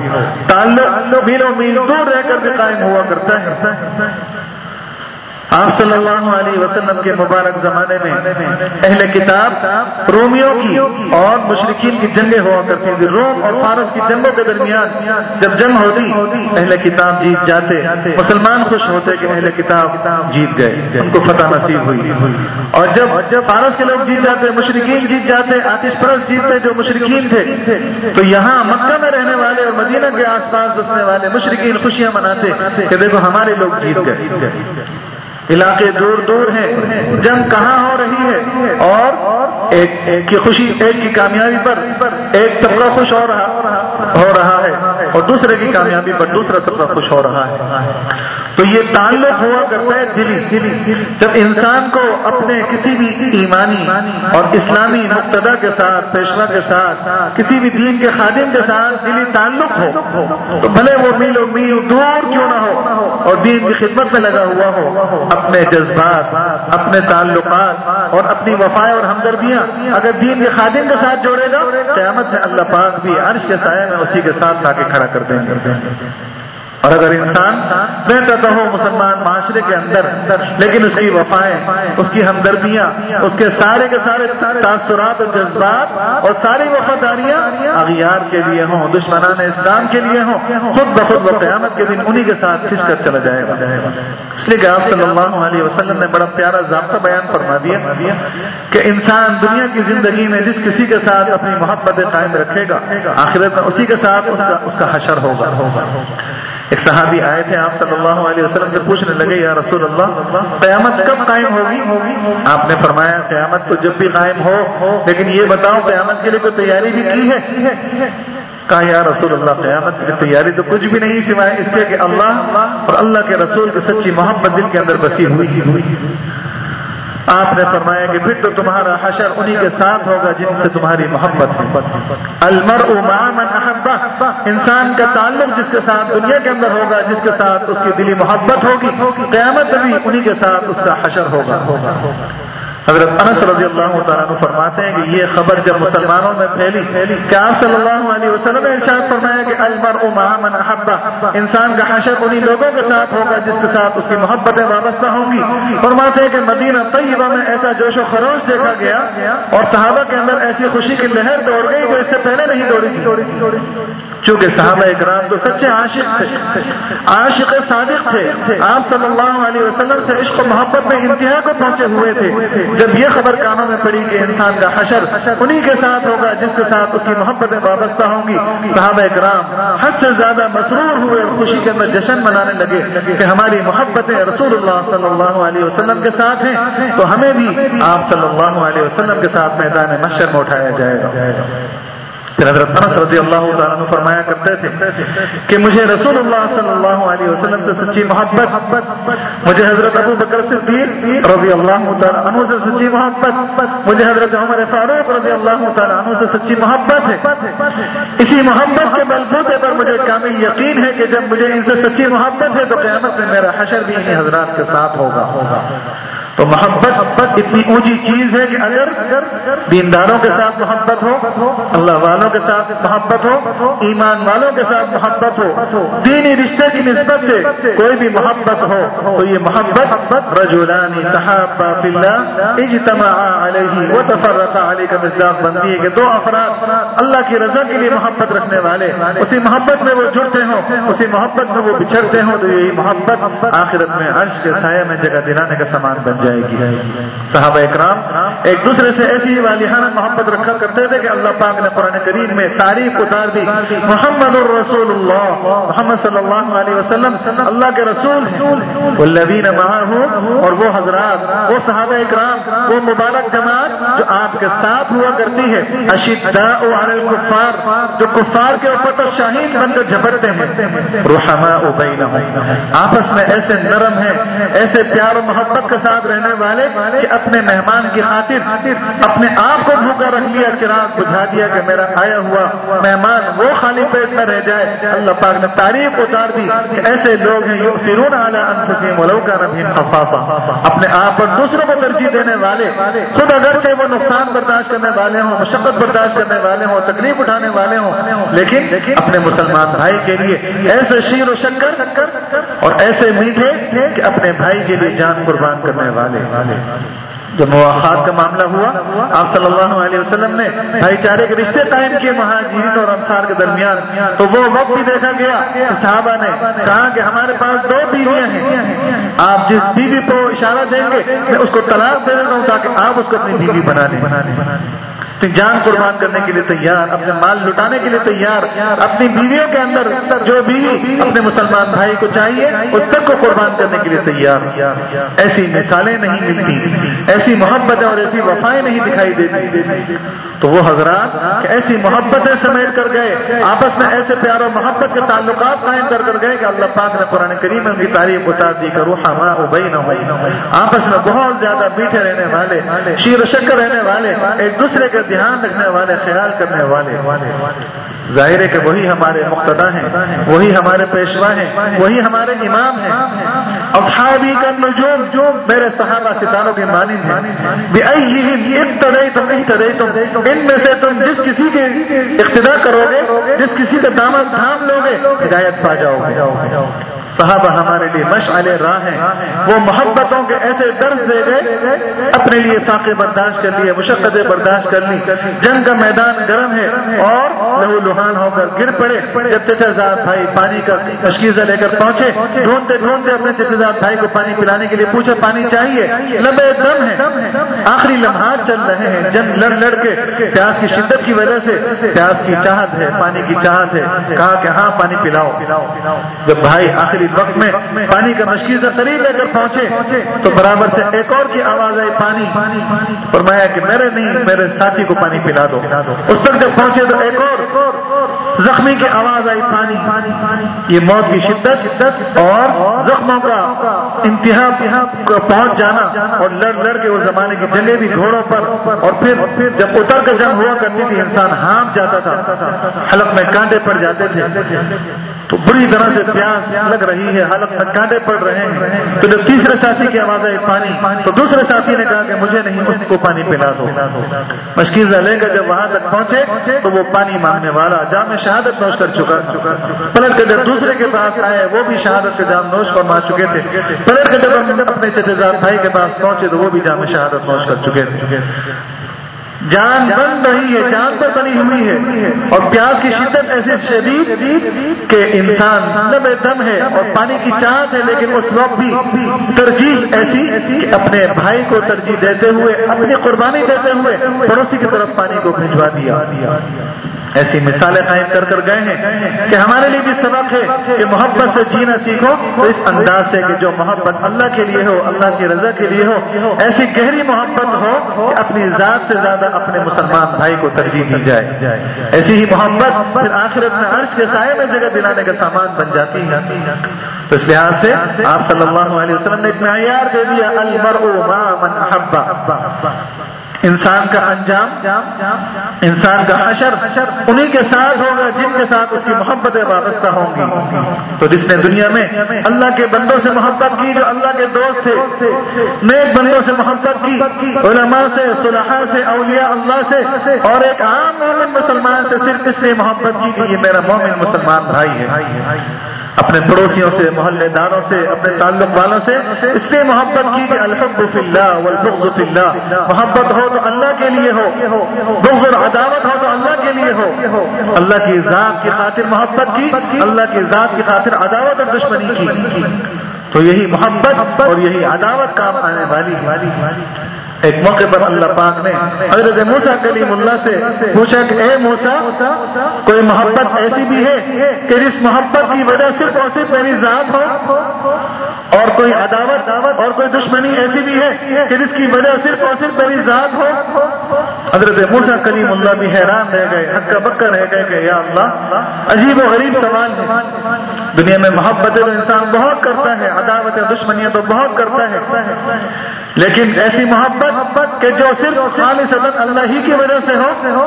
تعلق میل و میل دور رہ کر بھی قائم ہوا کرتا ہے۔ آپ صلی اللہ علیہ وسلم کے مبارک زمانے میں اہل کتاب رومیوں کی اور مشرکین کی جنگیں ہوا کرتی تھی۔ روم اور فارس کی جنگوں کے درمیان جب جنگ ہوتی اہل کتاب جیت جاتے، مسلمان خوش ہوتے کہ اہل کتاب جیت گئے، ان کو فتح نصیب ہوئی، اور جب فارس کے لوگ جیت جاتے، مشرکین جیت جاتے، آتش پرست جیتتے جو مشرکین تھے، تو یہاں مکہ میں رہنے والے اور مدینہ کے آس پاس بسنے والے مشرکین خوشیاں مناتے کہ دیکھو ہمارے لوگ جیت گئے۔ علاقے دور دور ہیں، جنگ کہاں ہو رہی ہے، اور ایک ایک کی خوشی، ایک کی کامیابی پر ایک طبقہ خوش ہو رہا ہو رہا ہے اور دوسرے کی کامیابی پر دوسرا طبقہ خوش ہو رہا ہے۔ تو یہ تعلق ہوا کرتا ہے دلی۔ جب انسان کو اپنے کسی بھی ایمانی اور اسلامی مقتدا کے ساتھ، پیشوا کے ساتھ، کسی بھی دین کے خادم کے ساتھ دلی تعلق ہو تو بھلے وہ میل و میل دور کیوں نہ ہو اور دین کی خدمت میں لگا ہوا ہو، اپنے جذبات، اپنے تعلقات اور اپنی وفا اور ہمدردیاں اگر دین کے خادم کے ساتھ جوڑے گا، قیامت میں اللہ پاک بھی عرش کے سائے میں اسی کے ساتھ لا کے کھڑا کر دیں گے۔ اور اگر انسان رہتا تو ہو مسلمان معاشرے کے اندر لیکن اس کی وفائیں، اس کی ہمدردیاں، اس کے سارے کے سارے تاثرات اور جذبات اور ساری وفاداریاں اغیار کے لیے ہوں، دشمنان اسلام کے لیے ہوں، خود بخود وہ قیامت کے دن انہی کے ساتھ کھنچ کر چلا جائے گا۔ اس لیے کہ آپ صلی اللہ علیہ وسلم نے بڑا پیارا ضابطہ بیان فرما دیا کہ انسان دنیا کی زندگی میں جس کسی کے ساتھ اپنی محبت قائم رکھے گا، آخرت میں اسی کے ساتھ اس کا اس کا حشر ہوگا۔ ایک صحابی آئے تھے آپ صلی اللہ علیہ وسلم سے پوچھنے لگے یا رسول اللہ قیامت کب قائم ہوگی؟ آپ نے فرمایا قیامت تو جب بھی قائم ہو، لیکن یہ بتاؤ قیامت کے لیے کوئی تیاری بھی کی ہے؟ کہا یا رسول اللہ قیامت کی تیاری تو کچھ بھی نہیں سوائے اس کے کہ اللہ اور اللہ کے رسول کی سچی محبت دل کے اندر بسی ہوئی ہوئی آپ نے فرمایا کہ پھر تو تمہارا حشر انہی کے ساتھ ہوگا جن سے تمہاری محبت ہے۔ المرء مع من احبہ، انسان کا تعلق جس کے ساتھ دنیا کے اندر ہوگا، جس کے ساتھ اس کی دلی محبت ہوگی، قیامت میں بھی انہی کے ساتھ اس کا حشر ہوگا۔ حضرت انس رضی اللہ تعالیٰ عنہ فرماتے ہیں کہ یہ خبر جب مسلمانوں میں پھیلی کہ آپ صلی اللہ علیہ وسلم نے ارشاد فرمایا کہ المرء مع من احبہ، انسان کا حشر انہی لوگوں کے ساتھ ہوگا جس کے ساتھ اس کی محبتیں وابستہ ہوں گی۔ فرماتے ہیں کہ مدینہ طیبہ میں ایسا جوش و خروش دیکھا گیا اور صحابہ کے اندر ایسی خوشی کی لہر دوڑ گئی جو اس سے پہلے نہیں دوڑی تھی، چونکہ صحابہ اکرام تو سچے عاشق تھے، عاشق صادق تھے، آپ صلی اللہ علیہ وسلم سے عشق و محبت میں انتہا کو پہنچے ہوئے تھے۔ جب یہ خبر کانوں میں پڑی کہ انسان کا حشر انہی کے ساتھ ہوگا جس کے ساتھ اس کی محبتیں وابستہ ہوں گی، صحابہ اکرام حد سے زیادہ مسرور ہوئے اور خوشی کے اندر جشن منانے لگے کہ ہماری محبتیں رسول اللہ صلی اللہ علیہ وسلم کے ساتھ ہیں تو ہمیں بھی آپ صلی اللہ علیہ وسلم کے ساتھ میدان محشر میں اٹھایا جائے گا۔ پھر حضرت انس رضی اللہ تعالیٰ عنہ فرمایا کرتے تھے کہ مجھے رسول اللہ صلی اللہ علیہ وسلم سے سچی محبت، مجھے حضرت ابو بکر صدیق رضی اللہ تعالیٰ عنہ سے سچی محبت، مجھے حضرت عمر فاروق رضی اللہ تعالیٰ عنہ سے سچی محبت ہے۔ اسی محبت کے بلبوتے پر مجھے کامل یقین ہے کہ جب مجھے ان سے سچی محبت ہے تو قیامت میں میرا حشر بھی انہیں حضرات کے ساتھ ہوگا۔ تو محبت اتنی اونچی چیز ہے کہ اگر دینداروں کے ساتھ محبت ہو، اللہ والوں کے ساتھ محبت ہو، ایمان والوں کے ساتھ محبت ہو، دینی رشتے کی نسبت سے کوئی بھی محبت ہو تو یہ محبت رجلان تحابا فی اللہ اجتمعا علیہ وتفرقا علیہ کا مصداق بنتی ہے کہ دو افراد اللہ کی رضا کے لیے محبت رکھنے والے اسی محبت میں وہ جڑتے ہوں، اسی محبت میں وہ بچھڑتے ہوں تو یہی محبت آخرت میں عرش کے سائے میں جگہ دلانے کا سامان بن جائے گی۔ صحابہ اکرام ایک دوسرے سے ایسی والیانہ محبت رکھا کرتے تھے کہ اللہ پاک نے قرآن کریم میں تعریف اتار دی، محمد الرسول اللہ، محمد صلی اللہ علیہ وسلم اللہ کے رسول ہیں، والذین معہ، اور وہ حضرات، وہ صحابہ اکرام، وہ مبارک جماعت جو آپ کے ساتھ ہوا کرتی ہے، اشداء علی الکفار، جو کفار کے اوپر تو شاہین بن کر جھپٹتے ہیں، رحماء بینہم، آپس میں ایسے نرم ہیں، ایسے پیار و محبت کے ساتھ رہنے والے کہ اپنے مہمان کی خاطر اپنے آپ کو بھوکا رکھ لیا، چراغ بجھا دیا کہ میرا آیا ہوا مہمان وہ خالی پیٹ نہ رہ جائے۔ اللہ پاک نے تعریف اتار دی کہ ایسے لوگ ہیں یؤثرون علی انفسہم ولو کان بہم خصاصہ، اپنے آپ پر دوسروں کو ترجیح دینے والے، خود اگرچہ وہ نقصان برداشت کرنے والے ہوں، مشقت برداشت کرنے والے ہوں، تکلیف اٹھانے والے ہوں، لیکن اپنے مسلمان بھائی کے لیے ایسے شیر و شکر اور ایسے میٹھے کہ اپنے بھائی کے لیے جان قربان کرنے والے۔ جب مواخات کا معاملہ ہوا آپ صلی اللہ علیہ وسلم نے بھائی چارے کے رشتے قائم کیے مہاجرین اور انصار کے درمیان، تو وہ وقت بھی دیکھا گیا کہ صحابہ نے کہا کہ ہمارے پاس دو بیویاں ہیں، آپ جس بیوی کو اشارہ دیں گے میں اس کو طلاق دے دیتا ہوں تاکہ آپ اس کو اپنی بیوی بنا لیں۔ جان قربان کرنے کے لیے تیار، اپنے مال لٹانے کے لیے تیار، اپنی بیویوں کے اندر جو بیوی اپنے مسلمان بھائی کو چاہیے اس تک کو قربان کرنے کے لیے تیار۔ ایسی مثالیں نہیں ملتی، ایسی محبتیں اور ایسی وفائیں نہیں دکھائی دیتی۔ تو وہ حضرات ایسی محبتیں سمیٹ کر گئے، آپس میں ایسے پیار و محبت کے تعلقات قائم کر کر گئے کہ اللہ پاک نے قرآن کریم میں ان کی تعریف اتار دی کہ رحماء بینہم، آپس میں بہت زیادہ میٹھے رہنے والے، شیر و شکر رہنے والے، ایک دوسرے کے دھیان رکھنے والے، خیال کرنے والے۔ ظاہر ہے کہ وہی ہمارے مقتدا ہیں، وہی ہمارے پیشوا ہیں، وہی ہمارے امام ہیں۔ اصحابی کا نجوم، جو میرے صحابہ ستاروں کے مانند ہیں، بِأَيِّهِمْ اقتدیتم اہتدیتم، ان میں سے تم جس کسی کے اقتدا کرو گے، جس کسی کا دامن تھام لو گے، ہدایت پا جاؤ گے۔ صحابہ ہمارے لیے مشعل راہ ہیں، وہ محبتوں کے ایسے درس دے گئے، اپنے لیے فاقے برداشت کر لیے، مشقتیں برداشت کر لی، جنگ کا میدان گرم ہے اور لہو لہان ہو کر گر پڑے۔ جب چچا زاد بھائی پانی کا مشکیزہ لے کر پہنچے، ڈھونڈتے ڈھونڈتے اپنے چچا زاد بھائی کو پانی پلانے کے لیے پوچھا، پانی چاہیے، لبے دم ہے، آخری لمحات چل رہے ہیں، جنگ لڑ لڑ کے پیاس کی شدت کی وجہ سے پیاس کی چاہت ہے، پانی کی چاہت ہے، کہا کہ ہاں پانی پلاؤ۔ جب بھائی آخری وقت میں پانی کا مشکیزہ قریب لے کر پہنچے تو برابر سے ایک اور کی آواز آئی، پانی۔ فرمایا کہ میرے نہیں، میرے ساتھی کو پانی پلا دو۔ اس تک جب پہنچے تو ایک اور زخمی کی آواز آئی، پانی۔ یہ موت کی شدت اور زخموں کا انتہا پہنچ جانا، اور لڑ لڑ کے اس زمانے کی جنگیں بھی گھوڑوں پر، اور پھر جب اتر کے جنگ ہوا کرتی تھی انسان ہانپ جاتا تھا، حلق میں کانٹے پڑ جاتے تھے، تو بری طرح سے پیاس لگ رہی ہے، حلق میں کانٹے پڑ رہے ہیں، تو جب تیسرے ساتھی کی آواز آئی، پانی، تو دوسرے ساتھی نے کہا کہ مجھے نہیں، اس کو پانی پلا دو۔ مشکیزہ لے کر جب وہاں تک پہنچے تو وہ پانی مانگنے والا جام شہادت نوش کر چکا، پلٹ کے جب دوسرے کے پاس آئے وہ بھی شہادت کے جام نوش فرما چکے تھے، پلٹ کے جب ہم اپنے چچا زاد بھائی کے پاس پہنچے تو وہ بھی جام شہادت نوش کر چکے تھے۔ جان بن رہی ہے، جان پر بنی ہوئی ہے، اور پیاس کی شدت ایسی شدید کہ انسان لبے دم ہے اور پانی کی چاہت ہے، لیکن اس وقت بھی ترجیح ایسی کہ اپنے بھائی کو ترجیح دیتے ہوئے، اپنی قربانی دیتے ہوئے پڑوسی کی طرف پانی کو بھجوا دیا۔ ایسی مثالیں قائم کر کر گئے ہیں کہ ہمارے لیے بھی سبق ہے کہ محبت سے جینا سیکھو، تو اس انداز سے کہ جو محبت اللہ کے لیے ہو، اللہ کی رضا کے لیے ہو، ایسی گہری محبت ہو کہ اپنی ذات سے زیادہ اپنے مسلمان بھائی کو ترجیح دی جائے۔ ایسی ہی محبت پھر آخرت میں عرش کے سائے میں جگہ دلانے کا سامان بن جاتی ہے۔ تو اس لحاظ سے آپ صلی اللہ علیہ وسلم نے ایک معیار دے دیا، المرء مع من احب، انسان کا انجام، انسان کا حشر انہی کے ساتھ ہوگا جن کے ساتھ اس کی محبتیں وابستہ ہوں گی۔ تو جس نے دنیا میں اللہ کے بندوں سے محبت کی، جو اللہ کے دوست تھے، نیک بندوں سے محبت کی، علماء سے، صلحاء سے، اولیاء اللہ سے، اور ایک عام مومن مسلمان سے صرف اس لیے محبت کی کہ یہ میرا مومن مسلمان بھائی ہے۔ اپنے پڑوسیوں سے، محلے داروں سے، اپنے تعلق والوں سے اس لیے محبت کی کہ الحب فی اللہ والبغض فی اللہ، محبت ہو تو اللہ کے لیے ہو، بغض اور عداوت ہو تو اللہ کے لیے ہو۔ اللہ کی ذات کی خاطر محبت کی، اللہ کی ذات کی خاطر عداوت اور دشمنی کی، تو یہی محبت اور یہی عداوت کام آنے والی ہے۔ ایک موقع پر اللہ پاک نے حضرت موسیٰ کلیم اللہ سے پوچھا کہ اے موسیٰ، کوئی محبت ایسی بھی ہے کہ جس محبت کی وجہ صرف اور صرف میری ذات ہو، اور کوئی عداوت اور کوئی دشمنی ایسی بھی ہے کہ جس کی وجہ صرف اور صرف میری ذات ہو؟ حضرت موسیٰ کلیم اللہ بھی حیران رہ گئے، ہکا بکا رہ گئے کہ یا اللہ، عجیب و غریب سوال ہے۔ دنیا میں محبت تو انسان بہت کرتا ہے، عداوت دشمنیاں تو بہت کرتا ہے، لیکن ایسی محبت کہ جو صرف خالصتاً اللہ ہی کی وجہ سے ہو،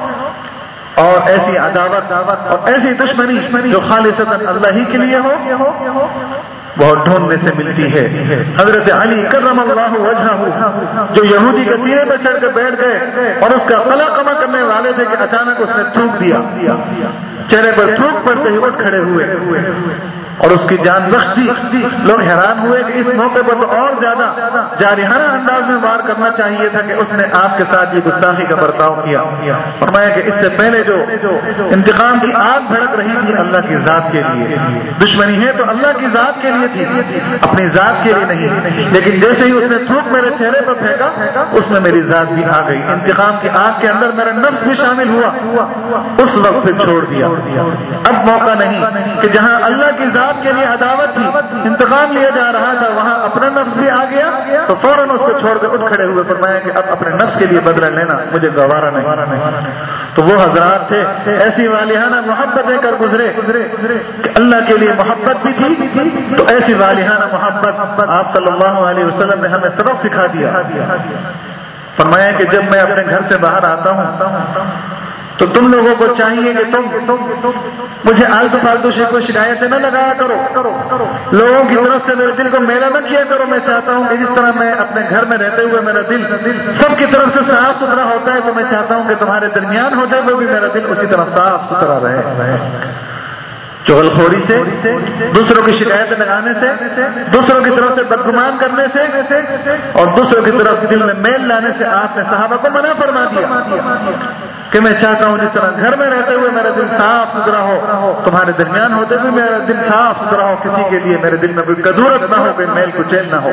اور ایسی عداوت اور ایسی دشمنی جو خالصتاً اللہ ہی کے لیے ہو، بہت ڈھونڈنے سے ملتی ہے۔ حضرت علی کرم اللہ وجہہ جو یہودی کے سینے پہ چڑھ کر بیٹھ گئے اور اس کا قلع کما کرنے والے تھے کہ اچانک اس نے تھوک دیا، چہرے پر تھوک پڑتے ہی اٹھ کھڑے ہوئے اور اس کی جان بخش دی۔ لوگ حیران ہوئے کہ اس موقع پر تو اور زیادہ جارحانہ انداز میں وار کرنا چاہیے تھا کہ اس نے آپ کے ساتھ یہ گستاخی کا برتاؤ کیا۔ فرمایا کہ اس سے پہلے جو انتقام کی آگ بھڑک رہی تھی اللہ کی ذات کے لیے، دشمنی ہے تو اللہ کی ذات کے لیے تھی، اپنی ذات کے لیے نہیں، لیکن جیسے ہی اس نے تھوک میرے چہرے پر پھینکا اس میں میری ذات بھی آ گئی، انتقام کی آگ کے اندر میرا نفس بھی شامل ہوا، اس وقت پھر چھوڑ دیا۔ اب موقع نہیں کہ جہاں اللہ کی ذات کے لیے عداوت تھی، انتقام لیا جا رہا تھا، وہاں اپنا نفس بھی آ گیا تو فوراً اس کو چھوڑ کے اٹھ کھڑے ہوئے۔ فرمایا کہ اب اپنے نفس کے لیے بدلہ لینا مجھے گوارا نہیں۔ تو وہ حضرات تھے ایسی والہانہ محبتیں کر گزرے کہ اللہ کے لیے محبت بھی تھی، تو ایسی والہانہ محبت آپ صلی اللہ علیہ وسلم نے ہمیں سبق سکھا دیا۔ فرمایا کہ جب میں اپنے گھر سے باہر آتا ہوں تو تم لوگوں کو چاہیے کہ تم مجھے آلتو فالتو کوئی شکایتیں نہ لگایا کرو، لوگوں کی طرف سے میرے دل کو میلا نہ کیا کرو۔ میں چاہتا ہوں کہ جس طرح میں اپنے گھر میں رہتے ہوئے میرا دل سب کی طرف سے صاف ستھرا ہوتا ہے، تو میں چاہتا ہوں کہ تمہارے درمیان ہوتے ہوئے بھی میرا دل اسی طرح صاف ستھرا رہے۔ چغل خوری سے، دوسروں کی شکایتیں لگانے سے، دوسروں کی طرف سے بدگمان کرنے سے اور دوسروں کی طرف دل میں میل لانے سے آپ نے صحابہ کو منع فرما دیا کہ میں چاہتا ہوں جس طرح گھر میں رہتے ہوئے میرا دل صاف ستھرا ہو، تمہارے درمیان ہوتے ہوئے میرا دل صاف ستھرا ہو، کسی کے لیے میرے دل میں کوئی کدورت نہ ہو، کوئی میل کچیل نہ ہو۔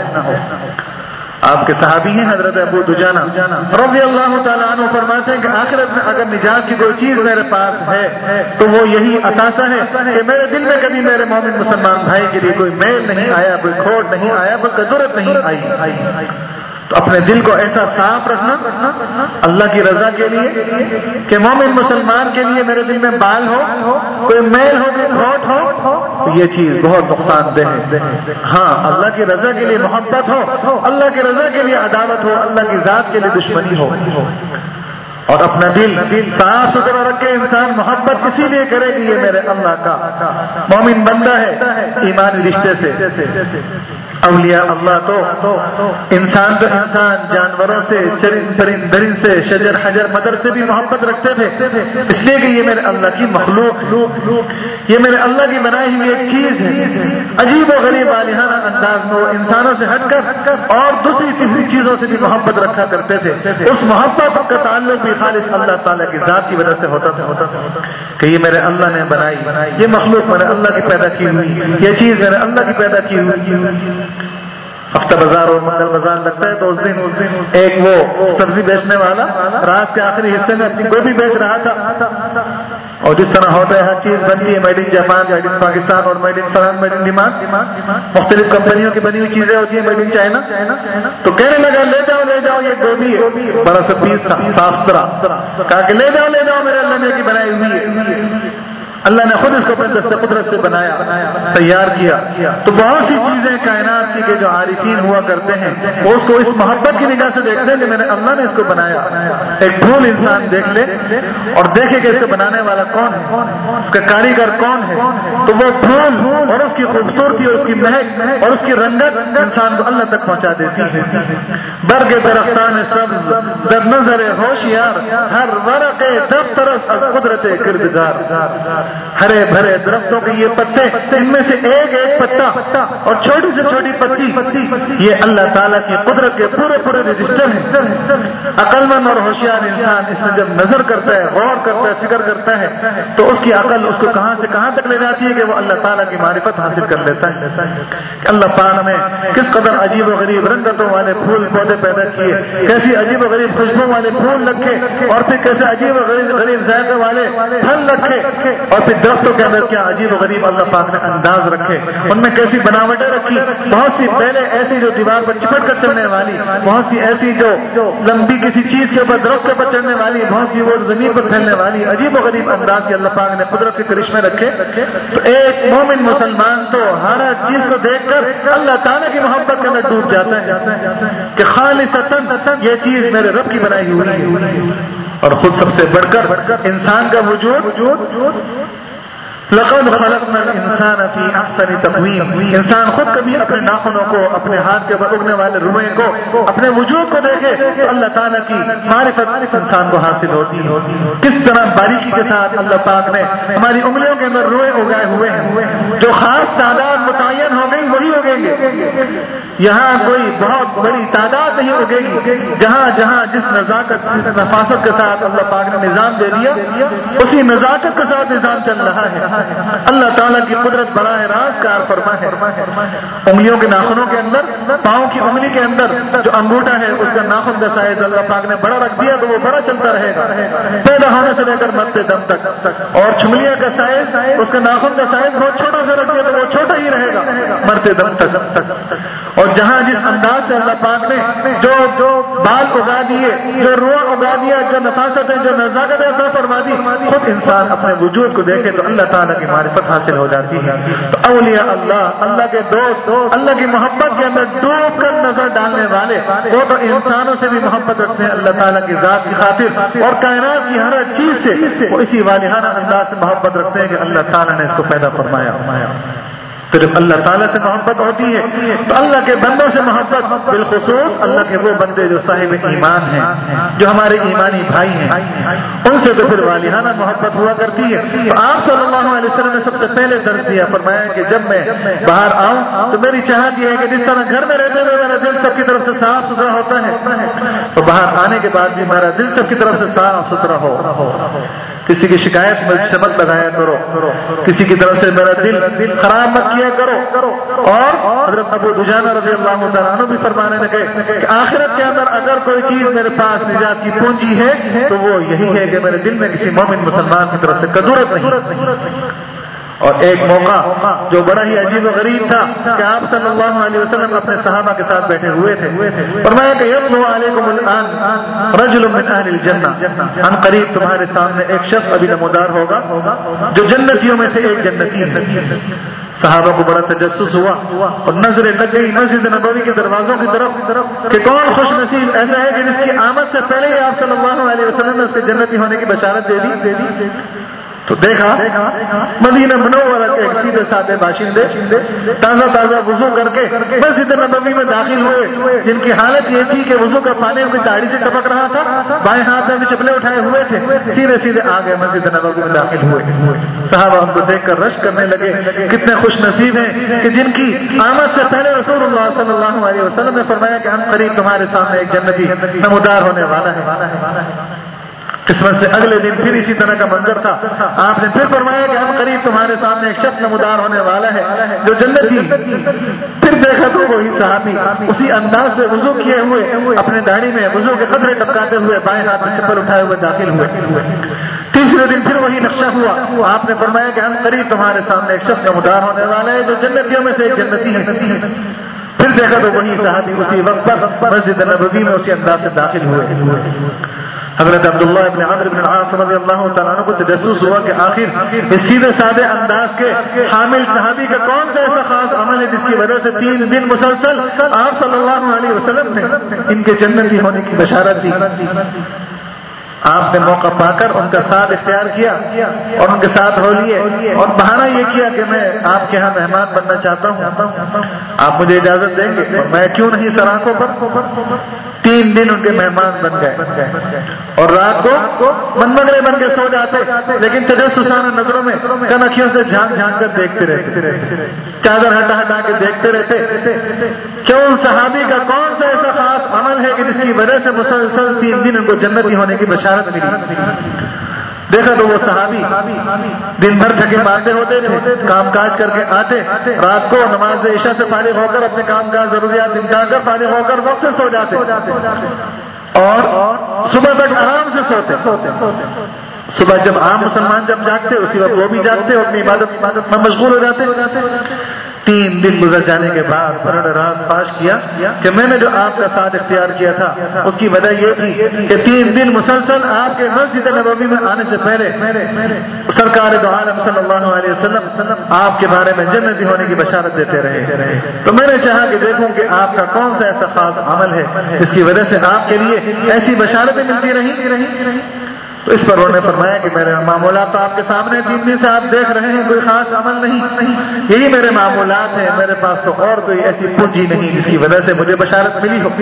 آپ کے صحابی ہیں حضرت ابو دجانہ رضی اللہ تعالیٰ عنہ فرماتے ہیں کہ آخرت میں اگر نجات کی کوئی چیز میرے پاس ہے تو وہ یہی اثاثہ ہے کہ میرے دل میں کبھی میرے مومن مسلمان بھائی کے لیے کوئی میل نہیں آیا، کوئی کھوٹ نہیں آیا، کوئی کدورت نہیں آئی۔ تو اپنے دل کو ایسا صاف رکھنا اللہ کی رضا کے لیے کہ مومن مسلمان کے لیے میرے دل میں بال ہو، کوئی میل ہو، کوئی کھوٹ ہو، یہ چیز بہت نقصان دہ ہے۔ ہاں اللہ کی رضا کے لیے محبت ہو، اللہ کی رضا کے لیے عداوت ہو، اللہ کی ذات کے لیے دشمنی ہو، اور اپنا دل صاف ستھرا رکھے انسان محبت اسی لیے کرے کہ یہ میرے اللہ کا مومن بندہ ہے ایمانی رشتے سے۔ اولیاء اللہ تو انسان تو انسان جانوروں سے، چرند پرند درند سے، شجر حجر مدر سے بھی محبت رکھتے تھے، اس لیے کہ یہ میرے اللہ کی مخلوق، یہ میرے اللہ کی بنائی ہوئی ایک چیز ہے۔ عجیب و غریب الہانہ انداز میں وہ انسانوں سے ہٹ کر اور دوسری تیسری چیزوں سے بھی محبت رکھا کرتے تھے۔ اس محبت کا تعلق بھی خالص اللہ تعالیٰ کی ذات کی وجہ سے ہوتا تھا کہ یہ میرے اللہ نے بنائی، یہ مخلوق میرے اللہ کی پیدا کی ہوئی، یہ چیز میرے اللہ کی پیدا کی ہوئی۔ ہفتہ بازار اور منگل بازار لگتا ہے تو اس دن ایک وہ سبزی بیچنے والا رات کے آخری حصے میں اپنی گوبھی بیچ رہا تھا، اور جس طرح ہوتا ہے ہر چیز بنتی ہے made in Japan, made in Pakistan اور made in France, made in Daman, مختلف کمپنیوں کی بنی ہوئی چیزیں ہوتی ہیں میڈ ان چائنا۔ تو کہنے لگا لے جاؤ لے جاؤ یہ گوبھی ہے، بڑا سا پیس تھا صاف ستھرا، کہا کہ لے جاؤ لے جاؤ میرے اللہ نے کی بنائی ہوئی ہے، اللہ نے خود اس کو اپنے دست قدرت سے بنایا، تیار کیا۔ تو بہت سی چیزیں کائنات کی کہ جو عارفین ہوا کرتے ہیں وہ اس کو اس محبت کی نگاہ سے دیکھتے ہیں کہ میرے اللہ نے اس کو بنایا۔ ایک پھول انسان دیکھ لے اور دیکھے کہ اس کو بنانے والا کون ہے، اس کا کاریگر کون ہے، تو وہ پھول اور اس کی خوبصورتی اور اس کی مہک اور اس کی رنگت انسان کو اللہ تک پہنچا دیتی ہے۔ برگ درختان سبز در نظر ہوشیار، ہر ورق دفترس از قدرت کردگار، ہرے بھرے درختوں کے یہ پتے، ان میں سے ایک ایک پتا اور چھوٹی سے چھوٹی پتی یہ اللہ تعالیٰ کی قدرت کے پورے پورے رجسٹر ہیں۔ عقل مند اور ہوشیار انسان اس میں جب نظر کرتا ہے، غور کرتا ہے، فکر کرتا ہے تو اس کی عقل اس کو کہاں سے کہاں تک لے جاتی ہے کہ وہ اللہ تعالیٰ کی معرفت حاصل کر لیتا ہے کہ اللہ پاک نے کس قدر عجیب و غریب رنگتوں والے پھول پودے پیدا کیے، کیسی عجیب و غریب خوشبو والے پھول رکھے، اور پھر کیسے عجیب و غریب غریب ذائقے والے پھل رکھے، اور پھر درختوں کے اندر کیا عجیب و غریب اللہ پاک نے انداز رکھے، ان میں کیسی بناوٹیں رکھی، بہت سی پہلے ایسی جو دیوار پر چپٹ کر چلنے والی، بہت سی ایسی جو لمبی کسی چیز کے اوپر درخت کے اوپر چڑھنے والی، بہت سی وہ زمین پر پھیلنے والی، عجیب و غریب انداز کے اللہ پاک نے قدرت کے کرشمے رکھے۔ تو ایک مومن مسلمان تو ہر چیز کو دیکھ کر اللہ تعالیٰ کی محبت کے اندر ڈوب جاتا ہے کہ خالصتاً یہ چیز میرے رب کی بنائی ہوئی ہے، اور خود سب سے بڑھ کر انسان کا وجود لقد خلقنا الانسان فی احسن تقویم، انسان خود کبھی اپنے ناخنوں کو، اپنے ہاتھ کے اوپر اگنے والے روئے کو، اپنے وجود کو دیکھے تو اللہ تعالیٰ کی معرفت انسان کو حاصل ہوتی ہے، کس طرح باریکی کے ساتھ اللہ پاک نے ہماری انگلیوں کے اندر روئے اگائے ہوئے ہیں، جو خاص تعداد متعین ہو گئی وہی اگیں گے، یہاں کوئی بہت بڑی تعداد نہیں اگے گی، جہاں جہاں جس نزاکت جس نفاست کے ساتھ اللہ پاک نے نظام دے دیا اسی نزاکت کے ساتھ نظام چل رہا ہے۔ اللہ تعالیٰ کی قدرت براہ راست کار فرما ہے، انگلیوں کے ناخنوں کے اندر، پاؤں کی انگلی کے اندر جو انگوٹھا ہے اس کا ناخن کا سائز اللہ پاک نے بڑا رکھ دیا تو وہ بڑا چلتا رہے گا پیدا ہونے سے لے کر مرتے دم تک، اور چھملیاں کا سائز اس کا ناخن کا سائز بہت چھوٹا سا رکھ دیا تو وہ چھوٹا ہی رہے گا مرتے دم تک۔ اور جہاں جس انداز سے اللہ پاک نے جو جو بال اگا دیے، جو روح اگا دیا، جو نفاست ہے، جو نزاکت ہے عطا فرما دی، خود انسان اپنے وجود کو دیکھے تو اللہ تعالیٰ کی معرفت حاصل ہو جاتی ہے۔ تو اولیاء اللہ، اللہ کے دوست، اللہ کی محبت کے اندر ڈوب کر نظر ڈالنے والے، وہ تو انسانوں سے بھی محبت رکھتے ہیں اللہ تعالیٰ کی ذات کی خاطر، اور کائنات کی ہر چیز سے وہ اسی والہانہ انداز سے محبت رکھتے ہیں کہ اللہ تعالیٰ نے اس کو پیدا فرمایا۔ تو جب اللہ تعالیٰ سے محبت ہوتی ہے تو اللہ کے بندوں سے محبت، بالخصوص اللہ کے وہ بندے جو صاحب ایمان ہیں، جو ہمارے ایمانی بھائی ہیں، ان سے تو پھر والہانہ محبت ہوا کرتی ہے۔ تو آپ صلی اللہ علیہ وسلم نے سب سے پہلے درس دیا، فرمایا کہ جب میں باہر آؤں تو میری چاہت یہ ہے کہ جس طرح گھر میں رہتے ہوئے میرا دل سب کی طرف سے صاف ستھرا ہوتا ہے، تو باہر آنے کے بعد بھی میرا دل سب کی طرف سے صاف ستھرا ہو۔ کسی کی شکایت مجھ سے مت لگایا کرو، کسی کی طرف سے میرا دل خراب مت کیا کرو۔ اور حضرت ابو دجانہ رضی اللہ تعالیٰ عنہ بھی فرمانے لگے کہ آخرت کے اندر اگر کوئی چیز میرے پاس نجات کی پونجی ہے تو وہ یہی ہے کہ میرے دل میں کسی مومن مسلمان کی طرف سے کدورت نہیں۔ اور ایک موقع جو بڑا ہی عجیب و غریب تھا کہ آپ صلی اللہ علیہ وسلم اپنے صحابہ کے ساتھ بیٹھے ہوئے تھے، فرمایا کہ یطلع علیکم الآن رجل من اہل الجنہ، ہم قریب تمہارے سامنے ایک شخص ابھی نمودار ہوگا جو جنتیوں میں سے ایک جنتی ہے۔ صحابہ کو بڑا تجسس ہوا اور نظریں لگ گئی مسجد نبوی کے دروازوں کی طرف کہ کون خوش نصیب ایسا ہے کہ جس کی آمد سے پہلے ہی آپ صلی اللہ علیہ وسلم نے اس کے جنتی ہونے کی بشارت دے دی۔ تو دیکھا مدینہ منورہ کے ایک سیدھے سادے باشندے تازہ تازہ وضو کر کے مسجد نبوی میں داخل ہوئے، جن کی حالت یہ تھی کہ وضو کا پانی ان کی داڑھی سے ٹپک رہا تھا، بائیں ہاتھ میں بھی چپلے اٹھائے ہوئے تھے، سیدھے سیدھے آ گئے مسجد نبوی میں داخل ہوئے۔ صحابہ ان کو دیکھ کر رش کرنے لگے، کتنے خوش نصیب ہیں کہ جن کی آمد سے پہلے رسول اللہ صلی اللہ علیہ وسلم نے فرمایا کہ ہم قریب تمہارے سامنے ایک جنتی نمودار ہونے والا ہے۔ قسمت سے اگلے دن پھر اسی طرح کا منظر تھا، آپ نے پھر فرمایا کہ ہم قریب تمہارے سامنے ایک شخص نمودار ہونے والا ہے جو جنتی۔ پھر دیکھا تو وہی صحابی اسی انداز سے وضو کیے ہوئے اپنے داڑھی میں وضو کے قطرے ٹپکاتے ہوئے بائیں ہاتھ میں چپل اٹھائے ہوئے داخل ہوئے۔ تیسرے دن پھر وہی نقشہ ہوا، آپ نے فرمایا کہ ہم قریب تمہارے سامنے ایک شخص نمودار ہونے والا ہے جو جنتیوں میں سے ایک جنتی ہے۔ پھر دیکھا تو وہی صحابی اسی وقت پر مسجد نبوی میں اسی انداز سے داخل ہوئے۔ حضرت عبداللہ ابن عمرو بن العاص رضی اللہ تعالیٰ عنہ کو تجسس ہوا کہ آخر اس سیدھے سادے انداز کے حامل صحابی کا کون سا ایسا خاص عمل ہے جس کی وجہ سے تین دن مسلسل آپ صلی اللہ علیہ وسلم نے ان کے جنتی ہونے کی بشارت دی۔ آپ نے موقع پا کر ان کا ساتھ اختیار کیا اور ان کے ساتھ ہو لیے اور بہانہ یہ کیا کہ میں آپ کے ہاں مہمان بننا چاہتا ہوں، آپ مجھے اجازت دیں گے؟ میں کیوں نہیں سر آنکھوں پر تین دن ان کے مہمان بن گئے اور رات کو منمگرے بن کے سو جاتے، لیکن تجسسانہ نظروں میں کنکھیوں سے جھانک جھانک کر دیکھتے رہتے، چادر ہٹا ہٹا کے دیکھتے رہتے کہ ان صحابی کا کون سا ایسا خاص عمل ہے کہ جس کی وجہ سے مسلسل تین دن ان کو جنتی ہونے کی بشارت ملی۔ دیکھا تو وہ صحابی دن بھر تھکے ماندے ہوتے تھے، کام کاج کر کے آتے، رات کو نماز عشاء سے فارغ ہو کر اپنے کام کاج ضروریات نمٹا کر فارغ ہو کر وقت سے سو جاتے اور صبح تک آرام سے سوتے۔ صبح جب عام مسلمان جب جاگتے اسی وقت وہ بھی جاگتے اور اپنی عبادت میں مشغول ہو جاتے۔ تین دن گزر جانے کے بعد فرد راز فاش کیا کہ میں نے جو آپ کا ساتھ اختیار کیا تھا اس کی وجہ یہ تھی کہ تین دن مسلسل آپ کے مسجد نبوی میں آنے سے پہلے سرکار دو عالم صلی اللہ علیہ وسلم آپ کے بارے میں جنتی ہونے کی بشارت دیتے رہے، تو میں نے چاہا کہ دیکھوں کہ آپ کا کون سا ایسا خاص عمل ہے جس کی وجہ سے آپ کے لیے ایسی بشارتیں ملتی رہی۔ تو اس پر انہوں نے فرمایا کہ میرے معمولات تو آپ کے سامنے تین دن سے آپ دیکھ رہے ہیں، کوئی خاص عمل نہیں، یہی میرے معمولات ہیں، میرے پاس تو اور کوئی ایسی پونجی نہیں جس کی وجہ سے مجھے بشارت ملی ہو۔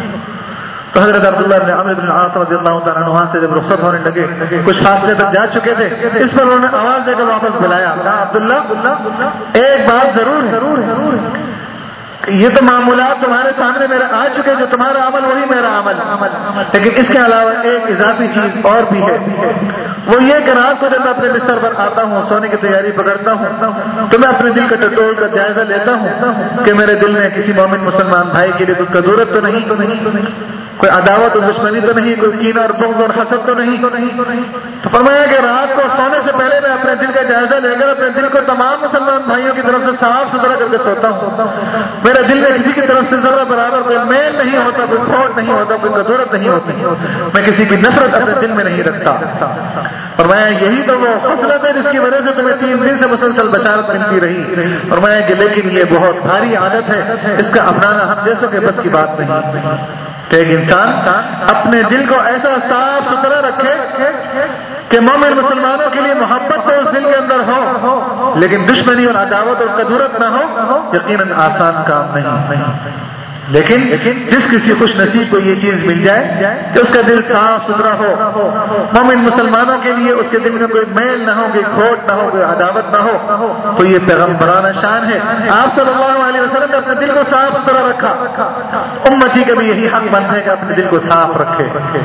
تو حضرت عبداللہ بن عمرو بن العاص رضی اللہ تعالیٰ عنہ سے جب رخصت ہونے لگے کچھ فاصلے تک جا چکے تھے، اس پر انہوں نے آواز دے کر واپس بلایا، کہا عبداللہ ایک بات ضرور ہے، یہ تو معمولات تمہارے سامنے میرے آ چکے، جو تمہارا عمل وہی میرا عمل، لیکن اس کے علاوہ ایک اضافی چیز اور بھی ہے، وہ یہ کہ رات کو جب میں اپنے بستر پر آتا ہوں، سونے کی تیاری پکڑتا ہوں، تو میں اپنے دل کا ٹٹول کا جائزہ لیتا ہوں کہ میرے دل میں کسی مومن مسلمان بھائی کے لیے کچھ ضرورت تو نہیں، کوئی عداوت اور دشمنی تو نہیں، کوئی کینہ اور بغض اور حسد تو نہیں۔ تو فرمایا کہ رات کو سونے سے پہلے میں اپنے دل کا جائزہ لے کر اپنے دل کو تمام مسلمان بھائیوں کی طرف سے صاف ستھرا کر کے سوتا ہوں۔ میرے دل میں کسی کی طرف سے ذرہ برابر کوئی میل نہیں ہوتا، کوئی کھوٹ نہیں ہوتا، کوئی ضرورت نہیں ہوتی، میں کسی کی نفرت اپنے دل میں نہیں رکھتا۔ فرمایا یہی تو وہ خصلت ہے جس کی وجہ سے تمہیں تین دن سے مسلسل بشارت ملتی رہی۔ فرمایا کہ لیکن یہ بہت بھاری عادت ہے، اس کا اپنانا ہم جیسوں کے بس کی بات نہیں کہ ایک انسان اپنے دل کو ایسا صاف ستھرا رکھے کہ مومن مسلمانوں کے لیے محبت تو اس دل کے اندر ہو، لیکن دشمنی اور عداوت اور کدورت نہ ہو، یقیناً آسان کام نہیں۔ لیکن جس کسی خوش نصیب کو یہ چیز مل جائے کہ اس کا دل صاف ستھرا ہو، مومن مسلمانوں کے لیے اس کے دل میں کوئی میل نہ ہو، کوئی کھوٹ نہ ہو، کوئی عداوت نہ ہو، تو یہ پیغمبرانہ شان ہے۔ آپ صلی اللہ علیہ وسلم نے اپنے دل کو صاف ستھرا رکھا، امتی کا بھی یہی حق بنتا ہے کہ اپنے دل کو صاف رکھے۔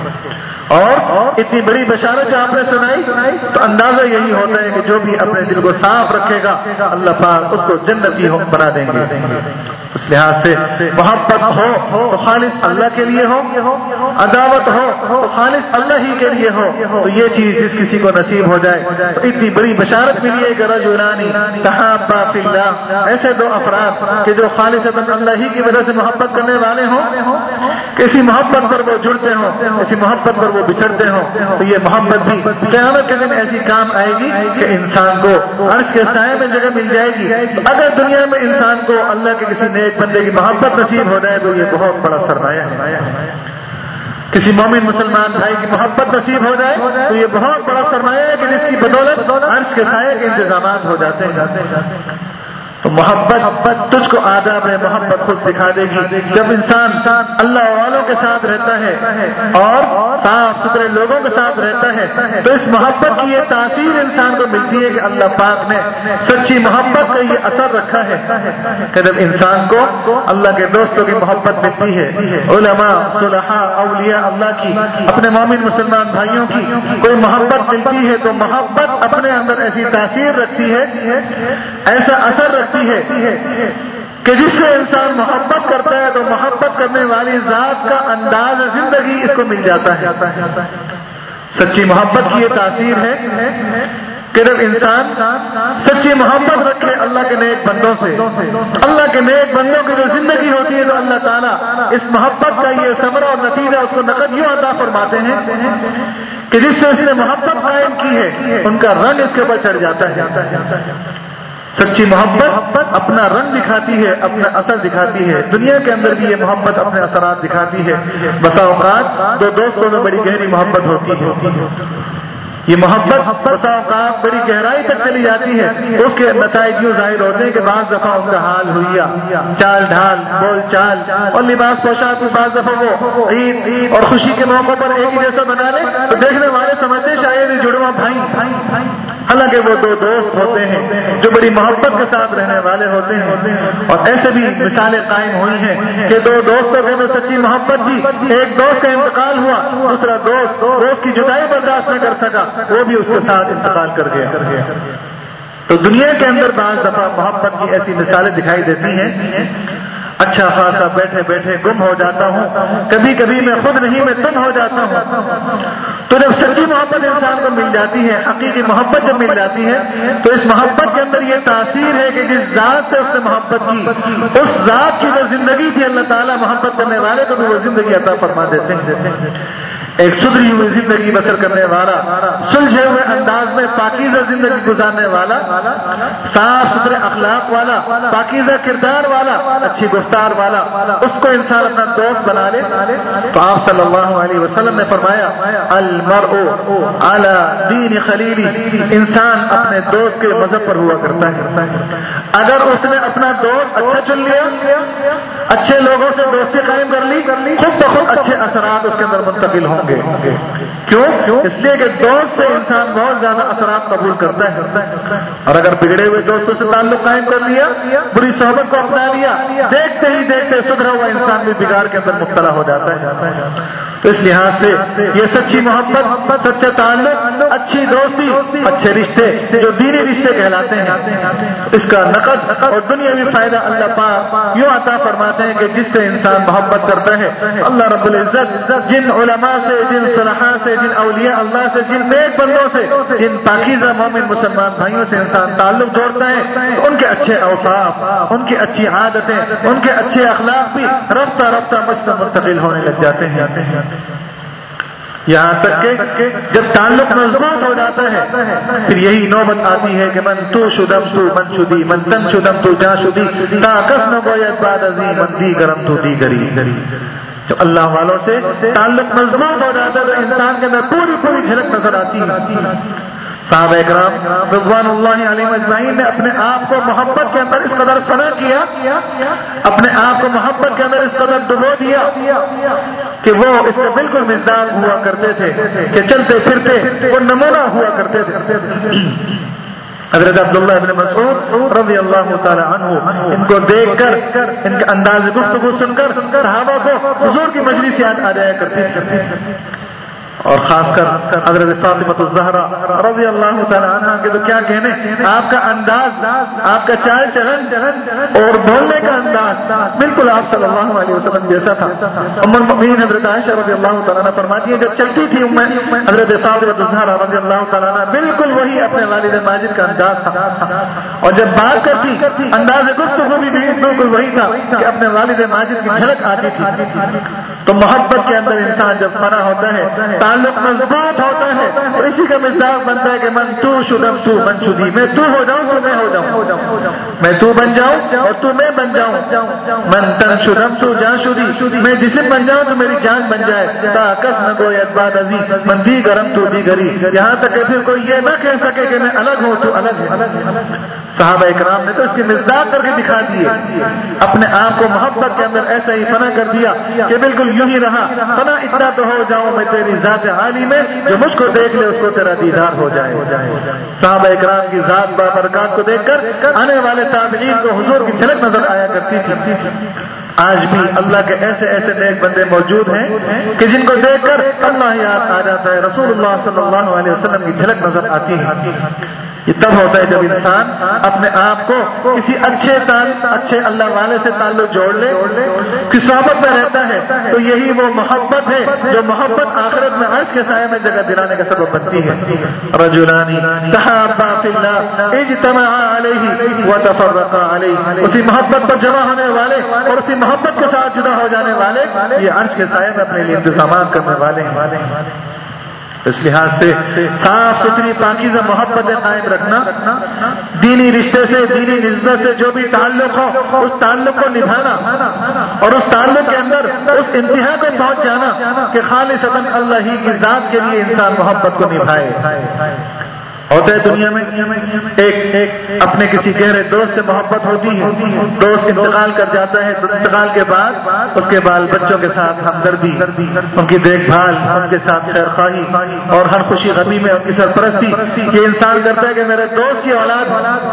اور اتنی بڑی بشارت جو آپ نے سنائی تو اندازہ یہی ہوتا ہے کہ جو بھی اپنے دل کو صاف رکھے گا اللہ پاک اس کو جنتی بنا دیں گے۔ اس لحاظ سے محبت ہو تو خالص اللہ کے لیے ہو، عداوت ہو تو خالص اللہ ہی کے لیے ہو، تو یہ چیز جس کسی کو نصیب ہو جائے تو اتنی بڑی بشارت ملی ہے کہ رجلانی تحابا فی اللہ، ایسے دو افراد کہ جو خالصتاً اللہ ہی کی وجہ سے محبت کرنے والے ہوں، کسی محبت پر وہ جڑتے ہوں، کسی محبت پر وہ بچھڑتے ہوں، تو یہ محبت بھی قیامت کے دن ایسی کام آئے گی کہ انسان کو عرش کے سائے میں جگہ مل جائے گی۔ اگر دنیا میں انسان کو اللہ کے کسی نیک بندے کی محبت نصیب ہو جائے تو یہ بہت بڑا سرمایہ ہے۔ کسی مومن مسلمان بھائی کی محبت نصیب ہو جائے تو یہ بہت بڑا سرمایہ ہے کہ جس کی بدولت عرش کے سائے کے انتظامات ہو جاتے ہیں۔ تو محبت تجھ کو آداب ہے، محبت خود سکھا دے گی۔ جب انسان اللہ والوں کے ساتھ رہتا ہے اور صاف ستھرے لوگوں کے ساتھ رہتا ہے تو اس محبت کی یہ تاثیر انسان کو ملتی ہے کہ اللہ پاک نے سچی محبت کا یہ اثر رکھا ہے کہ جب انسان کو اللہ کے دوستوں کی محبت ملتی ہے، علماء صلحاء اولیاء اللہ کی، اپنے مومن مسلمان بھائیوں کی کوئی محبت ملتی ہے تو محبت اپنے اندر ایسی تاثیر رکھتی ہے، ایسا اثر رکھتی ہے کہ جس سے انسان محبت کرتا ہے تو محبت کرنے والی ذات کا انداز زندگی اس کو مل جاتا ہے۔ سچی محبت کی یہ تاثیر ہے کہ جب انسان سچی محبت رکھے اللہ کے نیک بندوں سے، اللہ کے نیک بندوں کی جو زندگی ہوتی ہے تو اللہ تعالیٰ اس محبت کا یہ ثمرہ اور نتیجہ اس کو نقد یوں عطا فرماتے ہیں کہ جس سے اس نے محبت قائم کی ہے ان کا رنگ اس کے اوپر چڑھ جاتا ہے۔ سچی محبت اپنا رنگ دکھاتی ہے، اپنا اثر دکھاتی ہے۔ دنیا کے اندر بھی یہ محبت اپنے اثرات دکھاتی ہے۔ بسا اوقات دو دوستوں میں بڑی گہری محبت ہوتی ہے، یہ محبت بسا اوقات بڑی گہرائی تک چلی جاتی ہے، اس کے نتائج یوں ظاہر ہوتے ہیں کہ بعض دفعہ ان کا حال ہویا، چال ڈھال، بول چال اور لباس پوشاک بھی بعض دفعہ وہ عید اور خوشی کے موقع پر ایک ہی جیسا بنا لے تو دیکھنے والے سمجھتے شاید ہی جڑواں بھائی، حالانکہ وہ دو دوست ہوتے ہیں جو بڑی محبت کے ساتھ رہنے والے ہوتے ہیں۔ اور ایسے بھی مثالیں قائم ہوئی ہیں کہ دو دوستوں کے اندر سچی محبت تھی، ایک دوست کا انتقال ہوا، دوسرا دوست دوست کی جدائی برداشت نہ کر سکا، وہ بھی اس کے ساتھ انتقال کر گیا۔ تو دنیا کے اندر بعض دفعہ محبت کی ایسی مثالیں دکھائی دیتی ہیں، اچھا خاصا بیٹھے بیٹھے گم ہو جاتا ہوں، کبھی کبھی میں خود نہیں میں تم ہو جاتا ہوں۔ تو جب سچی محبت انسان کو مل جاتی ہے، حقیقی محبت جب مل جاتی ہے تو اس محبت کے اندر یہ تاثیر ہے کہ جس ذات سے اس نے محبت کی، اس ذات کی جو زندگی تھی اللہ تعالیٰ محبت کرنے والے کو بھی وہ زندگی عطا فرما دیتے ہیں۔ ایک سدھری ہوئی زندگی بسر کرنے والا، سلجھے ہوئے انداز میں پاکیزہ زندگی گزارنے والا، صاف ستھرے اخلاق والا، پاکیزہ کردار والا، اچھی گفتار والا، اس کو انسان اپنا دوست بنا لے تو آپ صلی اللہ علیہ وسلم نے فرمایا المرء علی دین خلیلی، انسان اپنے دوست کے مذہب پر ہوا کرتا ہے۔ اگر اس نے اپنا دوست اچھا چن لیا، اچھے لوگوں سے دوستی قائم کر لی، خود بخود اچھے اثرات اس کے اندر منتقل ہوں گے۔ کیوں؟ اس لیے کہ دوست سے انسان بہت زیادہ اثرات قبول کرتا ہے، اور اگر بگڑے ہوئے دوستوں سے تعلق قائم کر لیا، بری صحبت کو اپنا لیا، دیکھتے ہی دیکھتے سدھرا ہوا انسان بھی بگاڑ کے اندر مبتلا ہو جاتا ہے۔ تو اس لحاظ سے یہ سچی محبت، سچا تعلق، اچھی دوستی، اچھے رشتے جو دینی رشتے کہلاتے ہیں، اس کا نقد اور دنیاوی فائدہ اللہ پاک یوں عطا فرماتے ہیں کہ جس سے انسان محبت کرتا ہے اللہ رب العزت جن علماء سے، جن صلحاء سے، جن اولیاء اللہ سے، جن نیک بندوں سے، جن پاکیزہ مومن مسلمان بھائیوں سے انسان تعلق جوڑتا ہے تو ان کے اچھے اوصاف، ان کی اچھی عادتیں، ان کے اچھے اخلاق بھی رفتہ رفتہ مجھ سے منتقل ہونے لگ جاتے ہیں، یہاں تک کہ جب تعلق مضبوط ہو جاتا ہے پھر یہی نوبت آتی ہے کہ من تو شدم تو من شدی، من تن شدم تو جا شدی، تا کس نہ گوید بعد ازی من دی گرم تو دی گری۔ جب اللہ والوں سے تعلق مضبوط ہو جاتا ہے تو انسان کے اندر پوری پوری جھلک نظر آتی ہے۔ صحابہ کرام رضوان اللہ علیہم اجمعین نے اپنے آپ کو محبت کے اندر اس قدر فنا کیا، اپنے آپ کو محبت کے اندر اس قدر ڈبو دیا کہ وہ اس میں بالکل مزدار ہوا کرتے تھے کہ چلتے پھرتے وہ نمونہ ہوا کرتے تھے۔ حضرت عبداللہ ابن مسعود رضی اللہ تعالی عنہ ان کو دیکھ کر، ان کے انداز گفتگو سن کر صحابہ کو حضور کی مجلس یاد آ جایا کرتی تھی، اور خاص کر حضرت فاطمہ الزہرا رضی اللہ تعالی عنہ کے تو کیا کہنے، آپ کا انداز، آپ کا چال چلن اور بولنے کا انداز بالکل آپ صلی اللہ علیہ وسلم جیسا تھا۔ ام المؤمنین حضرت عائشہ رضی اللہ تعالیٰ عنہ فرماتی ہے جب چلتی تھی حضرت فاطمہ الزہرا رضی اللہ تعالیٰ عنہ بالکل وہی اپنے والد ماجد کا انداز تھا، اور جب بات کرتی انداز گفتگو بھی بالکل وہی تھا کہ اپنے والد ماجد کی جھلک آتی تھی۔ تو محبت کے اندر انسان جب فنا ہوتا ہے، تعلق مضبوط ہوتا ہے تو اسی کا مزاج بنتا ہے کہ من تو شدم تو من شدی، میں تو ہو جاؤں تو میں ہو جاؤں، میں تو بن جاؤں اور تو میں بن جاؤں، من تن شدم تو جان شدی، میں جسم بن جاؤں تو میری جان بن جائے، تا کس نہ کوئی اتباد ازی من دی گرم تو دی گری، یہاں تک کہ پھر کوئی یہ نہ کہہ سکے کہ میں الگ ہوں تو الگ ہے۔ صحابہ اکرام نے تو اس کی مزداد کر کے دکھا دیے، اپنے آپ کو محبت کے اندر ایسا ہی فنا کر دیا کہ بالکل یوں ہی رہا، فنا اتنا تو ہو جاؤں میں تیری ذات عالی میں، جو مجھ کو دیکھ لے اس کو تیرا دیدار ہو جائے۔ صحابہ اکرام کی ذات بابرکات کو دیکھ کر آنے والے تابعین کو حضور کی جھلک نظر آیا کرتی تھی۔ آج بھی اللہ کے ایسے ایسے نیک بندے موجود ہیں کہ جن کو دیکھ کر اللہ یاد آ جاتا ہے، رسول اللہ صلی اللہ علیہ وسلم کی جھلک نظر آتی ہے۔ یہ تب ہوتا ہے جب انسان اپنے آپ کو کسی اچھے اچھے اللہ والے سے تعلق جوڑ لے، کی صحبت میں رہتا ہے، تو یہی وہ محبت ہے جو محبت آخرت میں عرش کے سائے میں جگہ دلانے کا سبب بنتی ہے۔ رجلانی تحابا فی اللہ اجتمعا علیہ وتفرقا علیہ، اسی محبت پر جمع ہونے والے اور اسی محبت کے ساتھ جدا ہو جانے والے یہ عرش کے سائے میں اپنے لیے انتظامات کرنے والے ہیں۔ اس لحاظ سے صاف ستھری پاکیزہ محبت قائم رکھنا، دینی رشتے سے، دینی نسبت سے جو بھی تعلق ہو اس تعلق کو نبھانا، اور اس تعلق کے اندر اس انتہا کو پہنچ جانا کہ خالصتاً اللہ ہی کی ذات کے لیے انسان محبت کو نبھائے۔ ہوتا ہے دنیا میں ایک ایک اپنے کسی گہرے دوست سے محبت ہوتی ہے، دوست انتقال کر جاتا ہے، انتقال کے بعد اس کے بال بچوں کے ساتھ ہمدردی، ان کی دیکھ بھال، ان کے ساتھ خیر خواہی اور ہر خوشی غمی میں ان کی سرپرستی یہ انسان کرتا ہے کہ میرے دوست کی اولاد،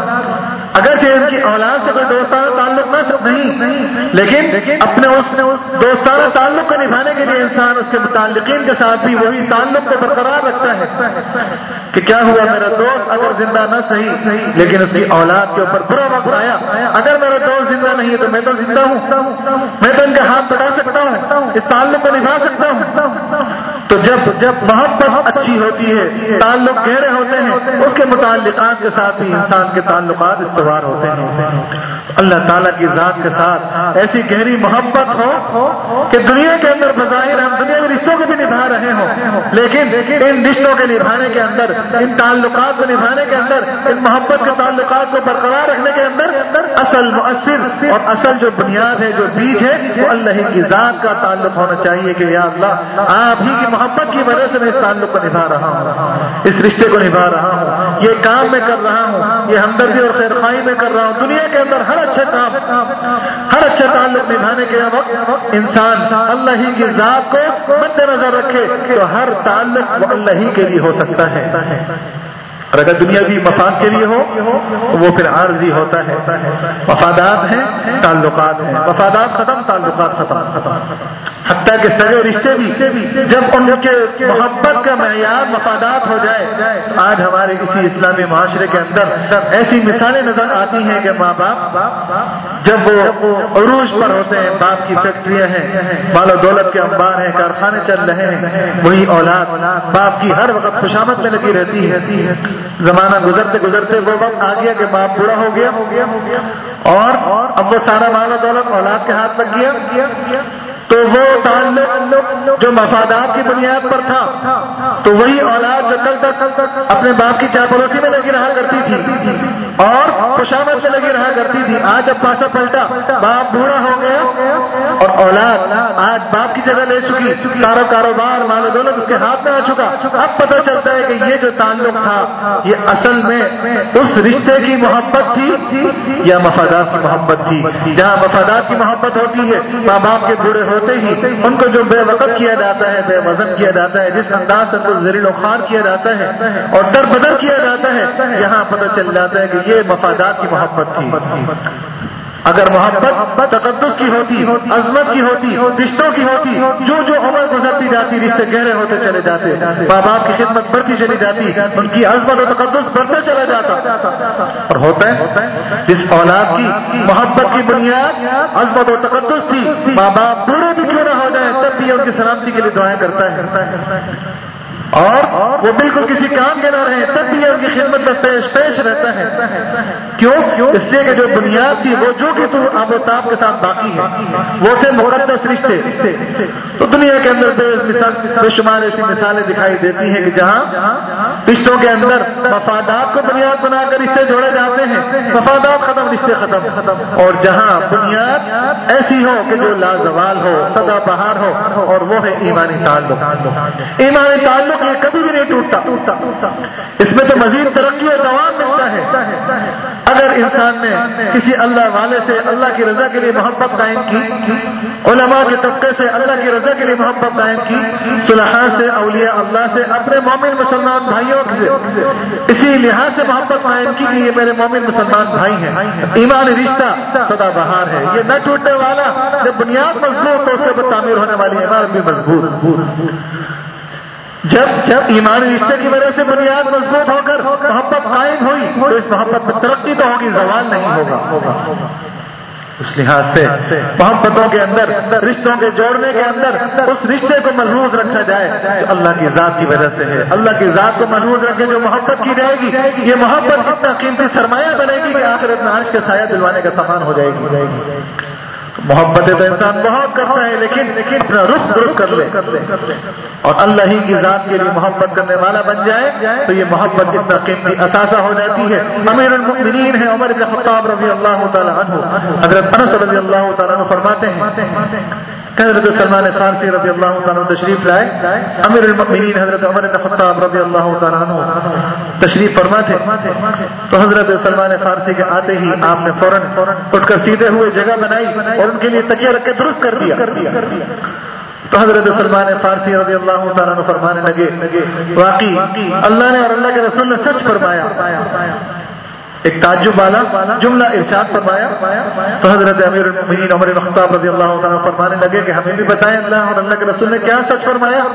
اگرچہ ان کی اولاد سے کوئی دوستانہ تعلق نہ نہیں، لیکن اپنے اس دوستانہ تعلق کو نبھانے کے لیے انسان اس کے متعلقین کے ساتھ بھی وہی تعلق کو برقرار رکھتا ہے کہ کیا ہوا میرا دوست اگر زندہ نہ صحیح لیکن اس کی اولاد کے اوپر برا وقت آیا، اگر میرا دوست زندہ نہیں ہے تو میں تو زندہ ہوں، میں تو ان کے ہاتھ بڑھا سکتا ہوں، اس تعلق کو نبھا سکتا ہوں۔ تو جب جب محبت اچھی ہوتی ہے، تعلق گہرے ہوتے ہیں، اس کے متعلقات کے ساتھ بھی انسان کے تعلقات استوار ہوتے ہیں۔ اللہ تعالیٰ کی ذات کے ساتھ ایسی گہری محبت ہو کہ دنیا کے اندر بظاہر ہم دنیاوی رشتوں کو بھی نبھا رہے ہوں، لیکن ان رشتوں کے نبھانے کے اندر، ان تعلقات کو نبھانے کے اندر، ان محبت کے تعلقات کو برقرار رکھنے کے اندر اصل مؤثر اور اصل جو بنیاد ہے، جو بیج ہے، وہ اللہ ہی کی ذات کا تعلق ہونا چاہیے کہ یا اللہ آپ ہی کی محبت کی وجہ سے میں اس تعلق کو نبھا رہا ہوں، اس رشتے کو نبھا رہا ہوں، یہ کام میں کر رہا ہوں، یہ ہمدردی اور خیر خواہی میں کر رہا ہوں۔ دنیا کے اندر ہر اچھا کام، ہر اچھا تعلق نبھانے کے وقت انسان اللہ ہی کی ذات کو مد نظر رکھے تو ہر تعلق وہ اللہ ہی کے لیے ہو سکتا ہے۔ اور اگر دنیاوی مفاد کے لیے ہو تو وہ پھر عارضی ہوتا ہے. مفادات ہیں، تعلقات ہیں، مفادات ختم، تعلقات ختم. حتیٰ کہ سگے رشتے بھی جب ان کے محبت کا معیار مفادات ہو جائے تو آج ہمارے کسی اسلامی معاشرے کے اندر ایسی مثالیں نظر آتی ہیں کہ ماں باپ جب وہ عروج پر ہوتے ہیں، باپ کی فیکٹریاں ہیں، مال و دولت کے انبار ہیں، کارخانے چل رہے ہیں، وہی اولاد باپ کی ہر وقت خوشامد میں لگی رہتی ہے. زمانہ گزرتے گزرتے وہ وقت آ گیا کہ باپ بوڑھا ہو گیا اور اب وہ سارا مال و دولت اولاد کے ہاتھ لگ گیا، تو وہ تعلق جو مفادات کی بنیاد پر تھا تو وہی اولاد جو کل تک اپنے باپ کی چاپلوسی میں لگی رہا کرتی تھی اور خوشامد میں لگی رہا کرتی تھی، آج اب پاسا پلٹا، باپ بوڑھا ہو گیا اور اولاد آج باپ کی جگہ لے چکی، سارا کاروبار مال و دولت اس کے ہاتھ میں آ چکا. اب پتہ چلتا ہے کہ یہ جو تعلق تھا یہ اصل میں اس رشتے کی محبت تھی یا مفادات کی محبت تھی. جہاں مفادات کی محبت ہوتی ہے، ماں باپ کے بوڑھے ہوتے ہی ان کو جو بے وقت کیا جاتا ہے، بے وزن کیا جاتا ہے، جس انداز سے ان کو ذلیل و خوار کیا جاتا ہے اور در بدر کیا جاتا ہے، یہاں پتہ چل جاتا ہے کہ یہ مفادات کی محبت تھی. اگر محبت تقدس کی ہوتی، عظمت کی ہوتی، رشتوں کی ہوتی، جو جو عمر گزرتی جاتی رشتے گہرے ہوتے چلے جاتے، ماں باپ کی خدمت بڑھتی چلی جاتی، ان کی عظمت و تقدس بڑھتا چلا جاتا. اور ہوتا ہے جس اولاد کی محبت کی بنیاد عظمت و تقدس تھی، ماں باپ بوڑھے بھی کیوں نہ ہو جائیں تب بھی ان کی سلامتی کے لیے دعائیں کرتا ہے اور وہ بالکل کسی کام کے نہ رہے تب بھی ان کی خدمت میں پیش پیش رہتا ہے. کیوں؟ اس لیے کہ جو بنیاد تھی وہ جو کہ تو آب و تاب کے ساتھ باقی ہے، وہ تھے مقدس رشتے. تو دنیا کے اندر بے مثال بے شمار ایسی مثالیں دکھائی دیتی ہیں کہ جہاں رشتوں کے اندر مفادات کو بنیاد بنا کر رشتے جوڑے جاتے ہیں، مفادات ختم، رشتے ختم. اور جہاں بنیاد ایسی ہو کہ جو لازوال ہو، سدا بہار ہو، اور وہ ہے ایمانی تعلق. ایمانی تعلق یہ کبھی بھی نہیں ٹوٹتا، اس میں تو مزید ترقی اور دوام ملتا ہے. اگر انسان نے کسی اللہ والے سے اللہ کی رضا کے لیے محبت قائم کی، علماء کے طبقے سے اللہ کی رضا کے لیے محبت قائم کی، صلحاء سے، اولیاء اللہ سے، اپنے مومن مسلمان بھائیوں سے اسی لحاظ سے محبت قائم کی کہ یہ میرے مومن مسلمان بھائی ہیں، ایمان رشتہ سدا بہار ہے، یہ نہ ٹوٹنے والا. جب بنیاد مضبوط تو اس سے تعمیر ہونے والی عمارت بھی مضبوط. جب جب ایمانی رشتے کی وجہ سے بنیاد مضبوط ہو کر محبت قائم ہوئی تو اس محبت میں ترقی تو ہوگی، زوال نہیں ہوگا. اس لحاظ سے محبتوں کے اندر، رشتوں کے جوڑنے کے اندر اس رشتے کو ملحوظ رکھا جائے جو اللہ کی ذات کی وجہ سے ہے. اللہ کی ذات کو ملحوظ رکھے جو محبت کی جائے گی، یہ محبت اتنا قیمتی سرمایہ بنے گی کہ آخرت میں عرش کے سایہ دلوانے کا سامان ہو جائے گی. محبت تو انسان بہت کرتا ہے لیکن اپنا رخ درست کر لے اور اللہ ہی کی ذات کے لیے محبت کرنے والا بن جائے تو یہ محبت اتنا قیمتی اثاثہ ہو جاتی ہے. امیر المؤمنین ہے عمر بن خطاب رضی اللہ تعالی عنہ، حضرت انس رضی اللہ تعالی عنہ فرماتے ہیں کہ حضرت سلمان فارسی رضی اللہ تعالی عنہ تشریف لائے، امیر المؤمنین حضرت عمر بن خطاب رضی اللہ تعالی عنہ تشریف فرما تھے. تو حضرت سلمان فارسی کے آتے ہی آپ نے فوراً اٹھ کر سیدھے ہوئے جگہ بنائی اور ان کے لیے تکیہ رکھ کے درست کر دیا. تو حضرت سلمان فارسی رضی اللہ تعالیٰ عنہ فرمانے لگے واقعی اللہ نے اور اللہ کے رسول نے سچ فرمایا. ایک تعجب والا جملہ ارشاد فرمایا. تو حضرت امیر المؤمنین عمر بن خطاب رضی اللہ تعالیٰ عنہ فرمانے لگے کہ ہمیں بھی بتائیں اللہ اور اللہ کے رسول نے کیا سچ فرمایا.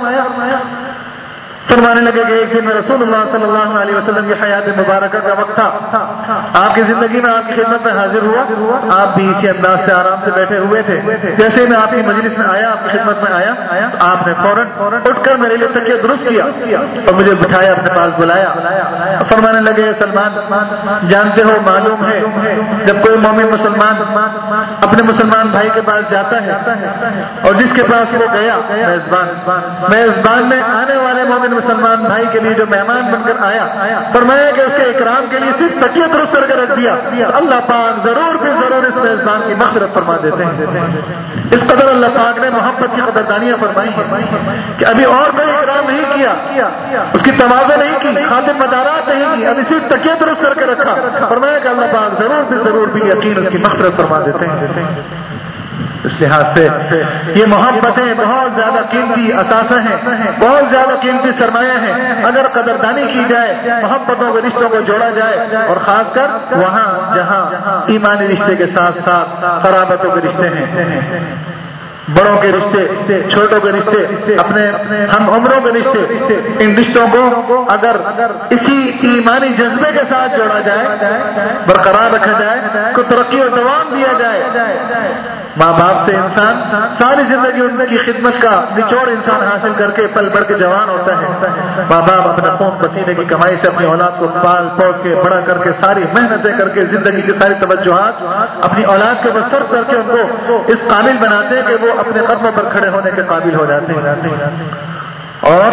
فرمانے لگے کہ ایک دن میں رسول اللہ صلی اللہ علیہ وسلم کی حیات مبارکہ کا وقت تھا، آپ کی زندگی میں آپ کی خدمت میں حاضر ہوا، آپ بھی اسی انداز سے آرام سے بیٹھے ہوئے تھے. جیسے میں آپ کی مجلس میں آیا، آپ کی خدمت میں آیا، آپ نے فوراً اٹھ کر میرے لیے تکیہ درست کیا اور مجھے بٹھایا، اپنے پاس بلایا. فرمانے لگے سلمان جانتے ہو، معلوم ہے جب کوئی مومن مسلمان اپنے مسلمان بھائی کے پاس جاتا ہے اور جس کے پاس وہ گیا میزبان میزبان میں آنے والے مومن مسلمان بھائی کے لیے جو مہمان بن کر آیا، فرمایا کہ اس کے اکرام کے لیے صرف تکیہ درست کر کے رکھ دیا، اللہ پاک ضرور بھی ضرور اس میزبان کی مغفرت فرما دیتے ہیں. اس قدر اللہ پاک نے محبت کی قدردانیاں فرمائی ہیں کہ ابھی اور کوئی اکرام نہیں کیا، اس کی تواضع نہیں کی، خاطر مدارات نہیں کی، ابھی صرف تکیہ درست کر کے رکھا. فرمایا کہ اللہ پاک ضرور بھی ضرور بھی یقین اس کی مغفرت فرما دیتے ہیں. اس لحاظ سے یہ محبتیں بہت زیادہ قیمتی اثاثہ ہیں، بہت زیادہ قیمتی سرمایہ ہیں. اگر قدردانی کی جائے، محبتوں کے رشتوں کو جوڑا جائے، اور خاص کر وہاں جہاں ایمانی رشتے کے ساتھ ساتھ قرابتوں کے رشتے ہیں، بڑوں کے رشتے، چھوٹوں کے رشتے، اپنے ہم عمروں کے رشتے، ان رشتوں کو اگر اسی ایمانی جذبے کے ساتھ جوڑا جائے، برقرار رکھا جائے، اس کو ترقی و دوام دیا جائے. ماں باپ سے انسان ساری زندگی ان کی خدمت کا نچوڑ انسان حاصل کر کے پل بڑھ کے جوان ہوتا ہے. ماں باپ اپنے خون پسینے کی کمائی سے اپنی اولاد کو پال پوس کے بڑا کر کے ساری محنتیں کر کے زندگی کی ساری توجہات اپنی اولاد کے اوپر صرف کر کے ان کو اس قابل بناتے ہیں کہ وہ اپنے قدموں پر کھڑے ہونے کے قابل ہو جاتے ہیں. اور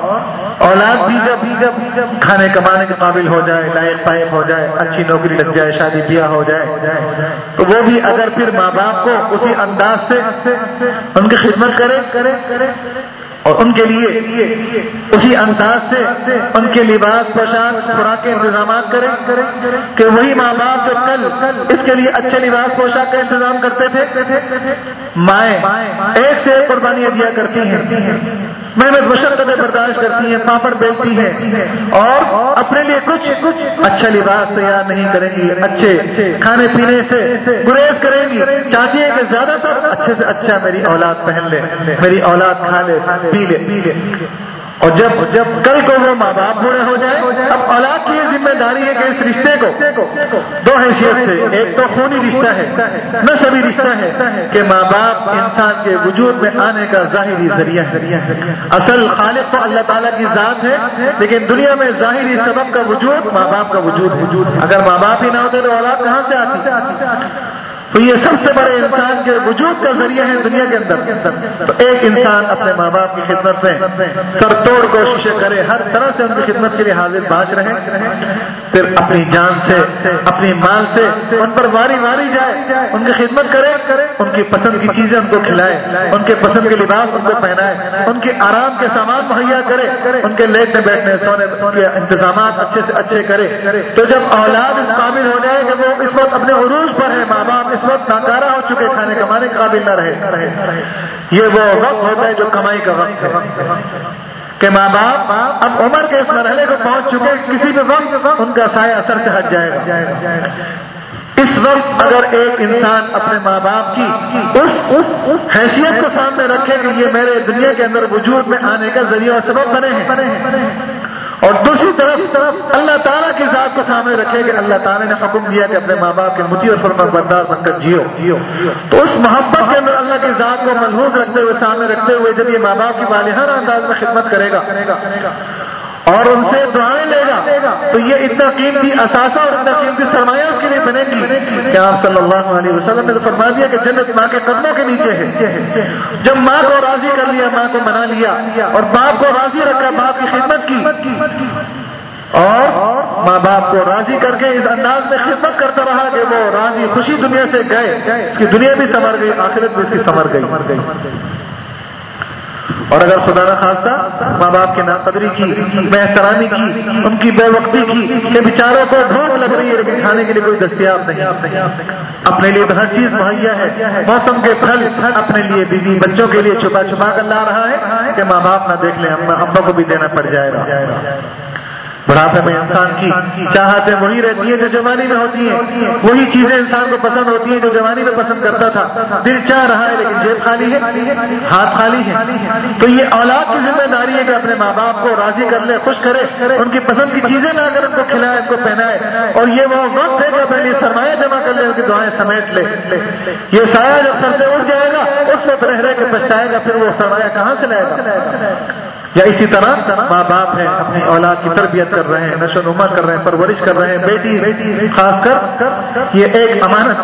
اولاد بھی جب کھانے کمانے کے قابل ہو جائے، لائق پائق ہو جائے، اچھی نوکری لگ جائے، شادی بیاہ ہو جائے، تو وہ بھی اگر پھر ماں باپ کو اسی انداز سے ان کی خدمت کرے اور ان کے لیے اسی انداز سے ان کے لباس پوشاک خوراک کے انتظامات کرے کہ وہی ماں باپ جو کل اس کے لیے اچھے لباس پوشاک کا انتظام کرتے تھے، مائیں ایک سے قربانیاں دیا کرتی ہیں، محنت مشقتیں برداشت کرتی ہیں، پاپڑ بیچتی ہیں، اور اپنے لیے کچھ کچھ اچھا لباس تیار نہیں کریں گی، اچھے کھانے پینے سے گریز کریں گی، چاہتی ہے کہ زیادہ تر اچھے سے اچھا میری اولاد پہن لے، میری اولاد کھا لے پی لے. اور جب جب کل کو وہ ماں باپ بوڑھے ہو جائے، اب اولاد کی یہ ذمہ داری ہے کہ اس رشتے کو دو حیثیت سے، ایک تو خونی رشتہ ہے، نسبی رشتہ ہے کہ ماں باپ انسان کے وجود میں آنے کا ظاہری ذریعہ ہے. اصل خالق تو اللہ تعالیٰ کی ذات ہے، لیکن دنیا میں ظاہری سبب کا وجود ماں باپ کا وجود ہے. اگر ماں باپ ہی نہ ہوتے تو اولاد کہاں سے آتی؟ تو یہ سب سے بڑے انسان کے وجود کا ذریعہ ہے دنیا کے اندر. تو ایک انسان اپنے ماں باپ کی خدمت میں سر توڑ کوششیں کرے، ہر طرح سے ان کی خدمت کے لیے حاضر باش رہے، پھر اپنی جان سے اپنی مال سے ان پر واری واری جائے، ان کی خدمت کرے، ان کی پسند کی چیزیں ان کو کھلائے، ان کے پسند کے لباس ان کو پہنائے، ان کے آرام کے سامان مہیا کرے، ان کے لیٹنے بیٹھنے سونے کے انتظامات اچھے سے اچھے کرے. تو جب اولاد اس قابل ہو جائے کہ وہ اس وقت اپنے عروج پر ہے، ماں باپ اس وقت ناکارہ ہو چکے، کھانے کمانے کے قابل نہ رہے، یہ وہ وقت ہوتا ہے جو کمائی کا وقت ہے کہ ماں باپ اب عمر کے اس مرحلے کو پہنچ چکے، کسی بھی وقت ان کا سایہ اثر سے ہٹ جائے گا. اس وقت اگر ایک انسان اپنے ماں باپ کی اس حیثیت کو سامنے رکھے کہ یہ میرے دنیا کے اندر وجود میں آنے کا ذریعہ اور سبب بنے ہیں، اور دوسری طرف اللہ تعالیٰ کی ذات کو سامنے رکھے کہ اللہ تعالیٰ نے حکم دیا کہ اپنے ماں باپ کے مطیع اور فرما بردار بن کر جیو، تو اس محبت کے اندر اللہ کی ذات کو ملحوظ رکھتے ہوئے سامنے رکھتے ہوئے جب یہ ماں باپ کی والہانہ انداز میں خدمت کرے گا اور ان سے دعائیں لے گا، تو یہ اتنا قیمتی اثاثہ اور اتنا قیمتی سرمایہ اس کے لیے بنے گی کہ آپ صلی اللہ علیہ وسلم نے تو فرما دیا کہ جنت ماں کے قدموں کے نیچے ہے. جب ماں کو راضی کر لیا، ماں کو منا لیا اور باپ کو راضی رکھا، باپ کی خدمت کی اور ماں باپ کو راضی کر کے اس انداز میں خدمت کرتا رہا کہ وہ راضی خوشی دنیا سے گئے، اس کی دنیا بھی سنور گئی، آخرت بھی اس کی سنور گئی. اور اگر خدا نہ خواستہ ماں باپ کی ناقدری کی، بے احترامی کی، ان کی بے وقتی کی کہ بیچاروں کو بھوک لگ رہی ہے لیکن کھانے کے لیے کوئی دستیاب نہیں، اپنے لیے تو ہر چیز مہیا ہے، موسم کے پھل اپنے لیے بیوی بچوں کے لیے چھپا چھپا کر لا رہا ہے کہ ماں باپ نہ دیکھ لیں، ابا کو بھی دینا پڑ جائے گا. بڑھاپے میں انسان کی چاہتیں وہی رہتی ہیں جو جوانی میں ہوتی ہیں، وہی چیزیں انسان کو پسند ہوتی ہیں جو جوانی میں پسند کرتا تھا. دل چاہ رہا ہے لیکن جیب خالی ہے، ہاتھ خالی ہے. تو یہ اولاد کی ذمہ داری ہے کہ اپنے ماں باپ کو راضی کر لے، خوش کرے، ان کی پسند کی چیزیں لا کر ان کو کھلائے، ان کو پہنائے. اور یہ وہ وقت ہے کہ اپنے لیے سرمایہ جمع کر لے، ان کی دعائیں سمیٹ لے. یہ سایہ جب سر سے اٹھ جائے گا اس وقت رہ رہ کے پچھتائے گا، پھر وہ سرمایہ کہاں سے لائے گا. یا اسی طرح ماں باپ ہیں، اپنی اولاد کی تربیت کر رہے ہیں، نشو نما کر رہے ہیں، پرورش کر رہے ہیں، بیٹی خاص کر یہ ایک امانت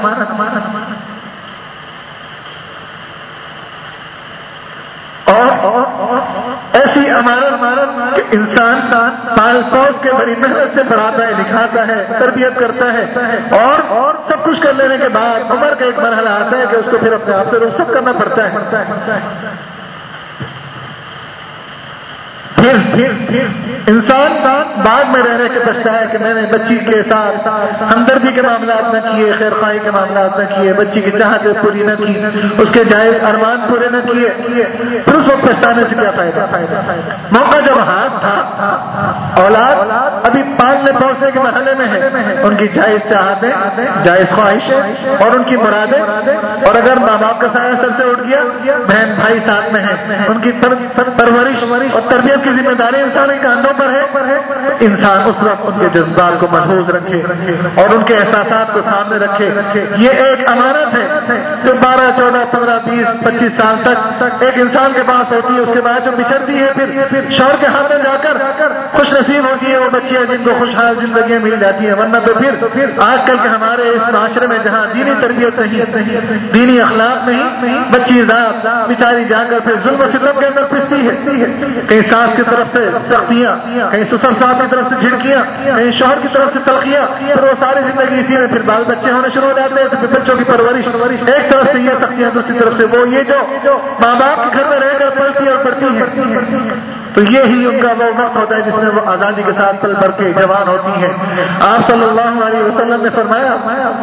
اور ایسی امانت کہ انسان پال پوس کے بڑی محنت سے پڑھاتا ہے، لکھاتا ہے، تربیت کرتا ہے، اور سب کچھ کر لینے کے بعد عمر کا ایک مرحلہ آتا ہے کہ اس کو پھر اپنے آپ سے رخصت کرنا پڑتا ہے. پھر پھر انسان بعد میں رہ رہے کے پچھتایا کہ میں نے بچی کے ساتھ ہمدردی کے معاملات نہ کیے، خیر خواہی کے معاملات نہ کیے، بچی کی چاہتیں پوری نہ کی، اس کے جائز ارمان پورے نہ کیے، پھر اس وقت پچھتانے سے کیا فائدہ؟ موقع جب ہاتھ تھا، اولاد ابھی پالنے پہنچنے کے مرحلے میں ہے، ان کی جائز چاہتیں، جائز خواہشیں اور ان کی مرادیں، اور اگر ماں باپ کا سایہ سر سے اٹھ گیا، بہن بھائی ساتھ میں ہیں، ان کی پرورش اور تربیت کی ذمہ داری انسان کے کاندھوں پر ہے، انسان اس وقت ان کے جذبات کو محفوظ رکھے اور ان کے احساسات کو سامنے رکھے۔ یہ ایک امانت ہے جو بارہ چودہ پندرہ بیس پچیس سال تک ایک انسان کے پاس ہوتی ہے، اس کے بعد جو بچھڑتی ہے پھر شوہر کے ہاتھ میں جا کر خوش نصیب ہوتی ہے وہ بچیاں جن کو خوشحال زندگیاں مل جاتی ہیں، ورنہ تو پھر آج کل کے ہمارے اس معاشرے میں جہاں دینی تربیت نہیں، دینی اخلاق نہیں، بچی ذات بیچاری جا کر پھر ظلم و ستم کے اندر پھنستی ہے، کہیں ساس کی طرف سے سختیاں، کہیں سسر صاحب کی طرف سے جھڑکیاں، کہیں شوہر کی طرف سے تلخیاں، پھر وہ ساری زندگی اسی میں پھر بال بچے ہونے شروع ہو جاتے ہیں، تو پھر بچوں کی پرورش ایک طرف سے یہ سختیاں، دوسری طرف سے وہ، یہ جو ماں باپ کے گھر میں رہ کر پڑتی اور پڑتی ہے، تو یہی ان کا وہ وقت ہوتا ہے جس میں وہ آزادی کے ساتھ پل بھر کے جوان ہوتی ہے۔ آپ صلی اللہ علیہ وسلم نے فرمایا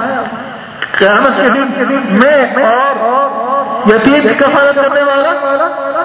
قیامت کے دن میں اور یتیم کی کفالت کرنے والا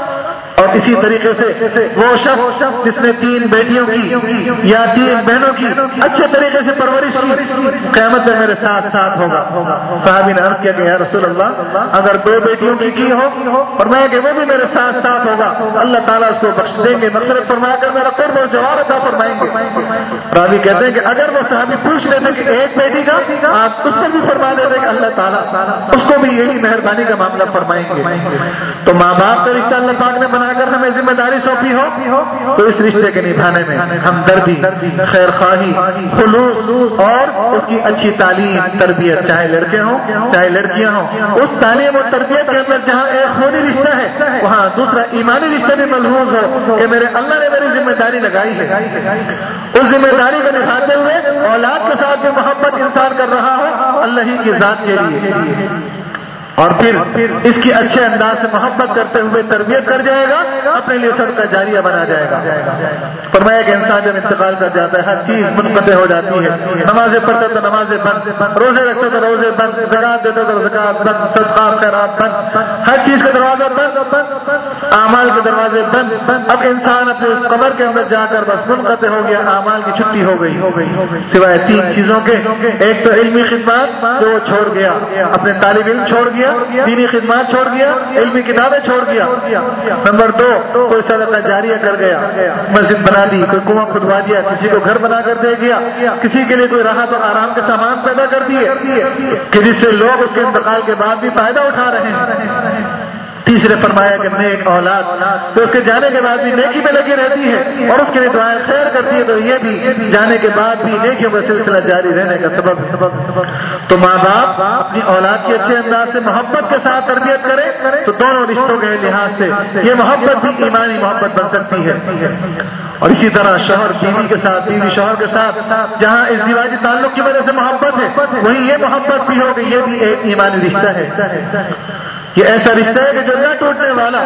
اور اسی طریقے سے وہ شخص جس نے تین بیٹیوں کی یا تین بہنوں کی اچھے طریقے سے پرورش کی، قیامت میں میرے ساتھ ساتھ ہوگا۔ صحابی نے عرض کیا کہ یا رسول اللہ اگر دو بیٹیوں کی کی ہو اور میں کہ وہ بھی میرے ساتھ ساتھ ہوگا، اللہ تعالیٰ اس کو بخش دیں گے، مغفرت فرما کر میرا قرب اور جواب عطا فرمائیں گے۔ راوی کہتے ہیں کہ اگر وہ صحابی پوچھ لیتے کہ ایک بیٹی کا، آپ اس پر بھی فرما دیتے کہ اللہ تعالیٰ اس کو بھی یہی مہربانی کا معاملہ فرمائیں گے۔ تو ماں باپ کا رشتہ اللہ پاک نے بنا کر ہمیں ذمہ داری سونپی ہو تو اس رشتے کے نبھانے میں ہمدردی، خیر خواہی، خلوص اور اس کی اچھی تعلیم تربیت، چاہے لڑکے ہوں چاہے لڑکیاں ہوں، اس تعلیم اور تربیت کے اندر جہاں ایک خونی رشتہ ہے وہاں دوسرا ایمانی رشتہ بھی ملحوظ ہو کہ میرے اللہ نے میری ذمہ داری لگائی ہے، اس ذمہ داری کو نبھاتے ہوئے اولاد کے ساتھ جو محبت انسان کر رہا ہو اللہ ہی کی ذات کے لیے، اور پھر اس کی اچھے انداز سے محبت کرتے ہوئے تربیت کر جائے گا، اپنے لیے صدقہ جاریہ بنا جائے گا۔ فرمایا کہ انسان جب انتقال کر جاتا ہے ہر چیز منقطع ہو جاتی ہے، نمازیں پڑھتا تو نمازیں بند، روزے رکھتا تو روزے بند، زکات دیتا تو زکات بند، صدقات خیرات بند، ہر چیز کا دروازہ بند، اعمال کے دروازے بند۔ اب انسان اپنے اس قبر کے اندر جا کر بس منقطع ہو گیا، اعمال کی چھٹی ہو گئی، سوائے تین چیزوں کے، ایک تو علمی خدمات جو وہ چھوڑ گیا، اپنے طالب علم چھوڑ گیا، دینی خدمات چھوڑ گیا، علمی کتابیں چھوڑ گیا، نمبر دو کوئی صدقہ جاریہ کر گیا، مسجد بنا دی، کوئی کنواں کھدوا دیا، کسی کو گھر بنا کر دے گیا، کسی کے لیے کوئی راحت اور آرام کے سامان پیدا کر دیے کہ جس سے لوگ اس کے انتقال کے بعد بھی فائدہ اٹھا رہے ہیں۔ تیسرے فرمایا کہ نیک اولاد تو اس کے جانے کے بعد بھی نیکی میں لگی رہتی ہے اور اس کے لیے دعائیں خیر کرتی ہے، تو یہ بھی جانے کے بعد بھی نیکیوں کا سلسلہ جاری رہنے کا سبب ہے۔ تو ماں باپ اپنی اولاد کی اچھے انداز سے محبت کے ساتھ تربیت کرے تو دونوں رشتوں کے لحاظ سے یہ محبت بھی ایمانی محبت بن سکتی ہے، اور اسی طرح شوہر بیوی کے ساتھ، بیوی شوہر کے ساتھ جہاں ازدواجی تعلق کی وجہ سے محبت ہے وہیں یہ محبت بھی ہو کہ یہ بھی ایک ایمانی رشتہ ہے، یہ ایسا رشتہ ہے کہ جو نہ ٹوٹنے والا۔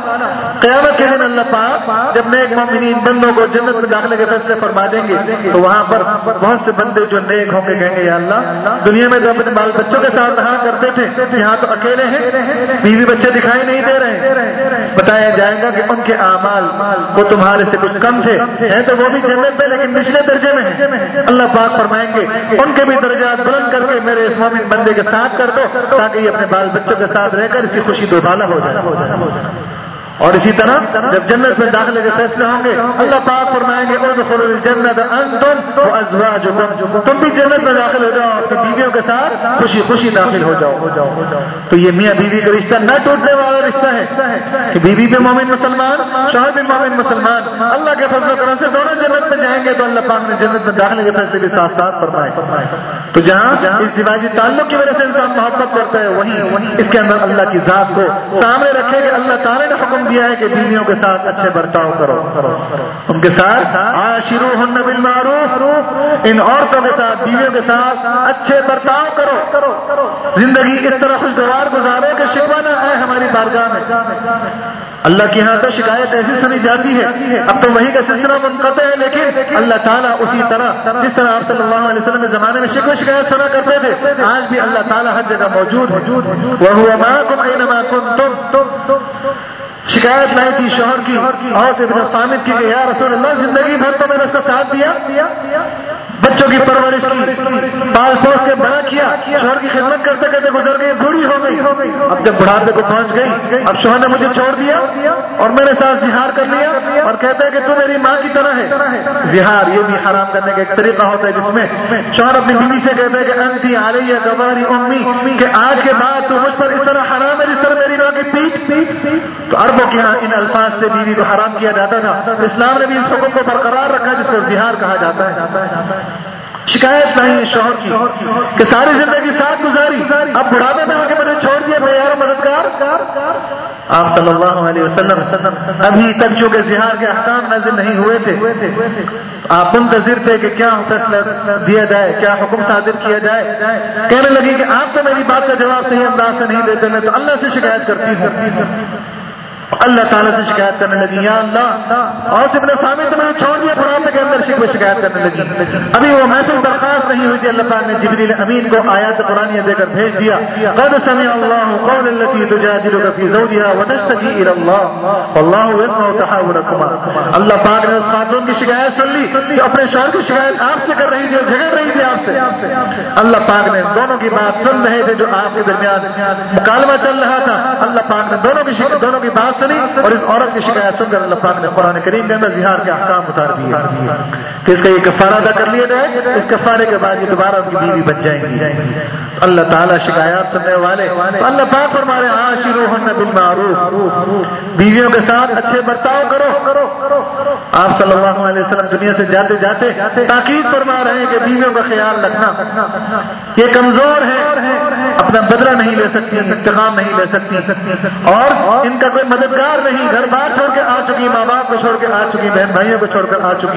قیامت کے دن اللہ پاک جب نیک مومنین بندوں کو جنت میں داخلے کے فیصلے فرما دیں گے تو وہاں پر بہت سے بندے جو نیک ہوں گے کہیں گے یا اللہ دنیا میں تو اپنے بال بچوں کے ساتھ رہا کرتے تھے، یہاں تو اکیلے ہیں، بیوی بچے دکھائی نہیں دے رہے۔ بتایا جائے گا کہ ان کے اعمال وہ تمہارے سے کچھ کم تھے، ہیں تو وہ بھی جنت میں لیکن نچلے درجے میں ہیں۔ اللہ پاک فرمائیں گے ان کے بھی درجات بلند کر کے میرے اس مومن بندے کے ساتھ کر دو تاکہ یہ اپنے بال بچوں کے ساتھ رہ کر اس کی خوشی دوبالا ہو جائے۔ اور اسی طرح جب جنت میں داخلے کے فیصلے ہوں گے اللہ پاک فرمائیں گے ادخلوا الجنت انتم وازواجکم، تم بھی جنت میں داخل ہو جاؤ، اپنی بیویوں کے ساتھ خوشی خوشی داخل ہو جاؤ۔ تو یہ میاں بیوی کا رشتہ نہ ٹوٹنے والا رشتہ ہے کہ بیوی بھی مومن مسلمان، شوہر بھی مومن مسلمان، اللہ کے فضل و کرم سے دونوں جنت میں جائیں گے تو اللہ پاک نے جنت میں داخلے کے فیصلے بھی ساتھ ساتھ فرمائے۔ تو جہاں ازدواجی تعلق کی وجہ سے انسان محبت کرتا ہے وہیں اس کے اندر اللہ کی ذات کو سامنے رکھے کہ اللہ تعالی نے حکم حکم دیا ہے کہ بیویوں کے ساتھ اچھے برتاؤ کرو، ان کے ساتھ عاشروہن بالمعروف، ان عورتوں کے ساتھ بیویوں کے ساتھ اچھے برتاؤ کرو، زندگی اس طرح خوشگوار گزارو کہ شکوہ نہ آئے ہماری بارگاہ میں۔ اللہ کے ہاں تو شکایت ایسی سنی جاتی ہے، اب تو وہی کا سلسلہ منقطع ہے، لیکن اللہ تعالیٰ اسی طرح جس طرح آپ صلی اللہ علیہ وسلم کے زمانے میں شکوہ شکایت سنا کرتے تھے، آج بھی اللہ تعالیٰ ہر جگہ موجود ہے۔ وَهُوَ مَعَكُمْ أَيْنَمَا كُنتُمْ، شکایت لائی تھی شوہر کی اور ابن صامت کی کہ یا رسول اللہ زندگی بھر تو میں نے اس کا ساتھ دیا، بچوں کی پرورش کی، پال پوس کے بڑا کیا، شوہر کی خدمت کرتے کرتے گزر گئی، بوڑھی ہو گئی، اب جب بڑھاپے کو پہنچ گئی، اب شوہر نے مجھے چھوڑ دیا اور میرے ساتھ زہار کر لیا اور کہتا ہے کہ تو میری ماں کی طرح ہے۔ زہار یہ بھی حرام کرنے کا ایک طریقہ ہوتا ہے جس میں شوہر اپنی بیوی سے کہتا ہے کہ انتی علیہ گواری امی، کہ آج کے بعد تو مجھ پر اس طرح حرام ہے جس طرح میری ماں کی پیٹ۔ تو عربوں کے ہاں ان الفاظ سے بیوی کو حرام کیا جاتا تھا، اسلام نے بھی اس حکم کو برقرار رکھا جس کو زہار کہا جاتا ہے۔ شکایت نہیں ہے شوہر کی کہ ساری زندگی ساتھ گزاری، اب بڑھاپے میں آ کے مجھے چھوڑ دیا، میں یار مددگار۔ آپ صلی اللہ علیہ وسلم ابھی تک جو کہ زہار کے احکام نازل نہیں ہوئے تھے، آپ منتظر تھے کہ کیا فیصلہ دیا جائے، کیا حکم صادر کیا جائے۔ کہنے لگی کہ آپ تو میری بات کا جواب صحیح انداز سے نہیں دیتے، میں تو اللہ سے شکایت کرتی ہوں۔ اللہ تعالیٰ سے شکایت کرنے لگی، یا اللہ اور ابن صامت تو میں نے چھوڑ دیا، بڑھاپے کے اندر شکوہ شکایت کرنے لگی۔ ابھی وہ محفل برخاست نہیں ہوئی تھی، اللہ پاک نے جبریل امین کو آیات قرآنیہ دے کر بھیج دیا، قد سمع اللہ قول التي تجادلك في زوجها وتشتكي الى الله والله يسمع تحاوركما۔ اللہ پاک نے اس خاتون کی شکایت سن لی جو اپنے شوہر کی شکایت آپ سے کر رہی تھی اور جھگڑ رہی تھی آپ سے۔ اللہ پاک نے دونوں کی بات سن رہے تھے جو آپ کے درمیان مکالمہ چل رہا تھا، اللہ پاک نے دونوں کی دونوں کی بات اور اس عورت کی شکایت سن کر اللہ پاک نے قرآن کریم کے اندر زہار کے احکام اتار دیے کہ اس کا یہ کفارہ ادا کر لیا جائے، اس کفارے کے بعد یہ دوبارہ ان کی بیوی بن جائیں گی۔ اللہ تعالیٰ شکایات سننے والے، تو اللہ پاک فرما رہے ہیں عاشروہن بالمعروف، بیویوں کے ساتھ اچھے برتاؤ کرو۔ آپ صلی اللہ علیہ وسلم دنیا سے جاتے جاتے تاکید فرما رہے ہیں کہ بیویوں کا خیال رکھنا، یہ کمزور ہے، اپنا بدلہ نہیں لے سکتی، انتقام نہیں لے سکتی، اور ان کا کوئی مددگار نہیں، گھر بار چھوڑ کے آ چکی، ماں باپ کو چھوڑ کے آ چکی، بہن بھائیوں کو چھوڑ کر آ چکی،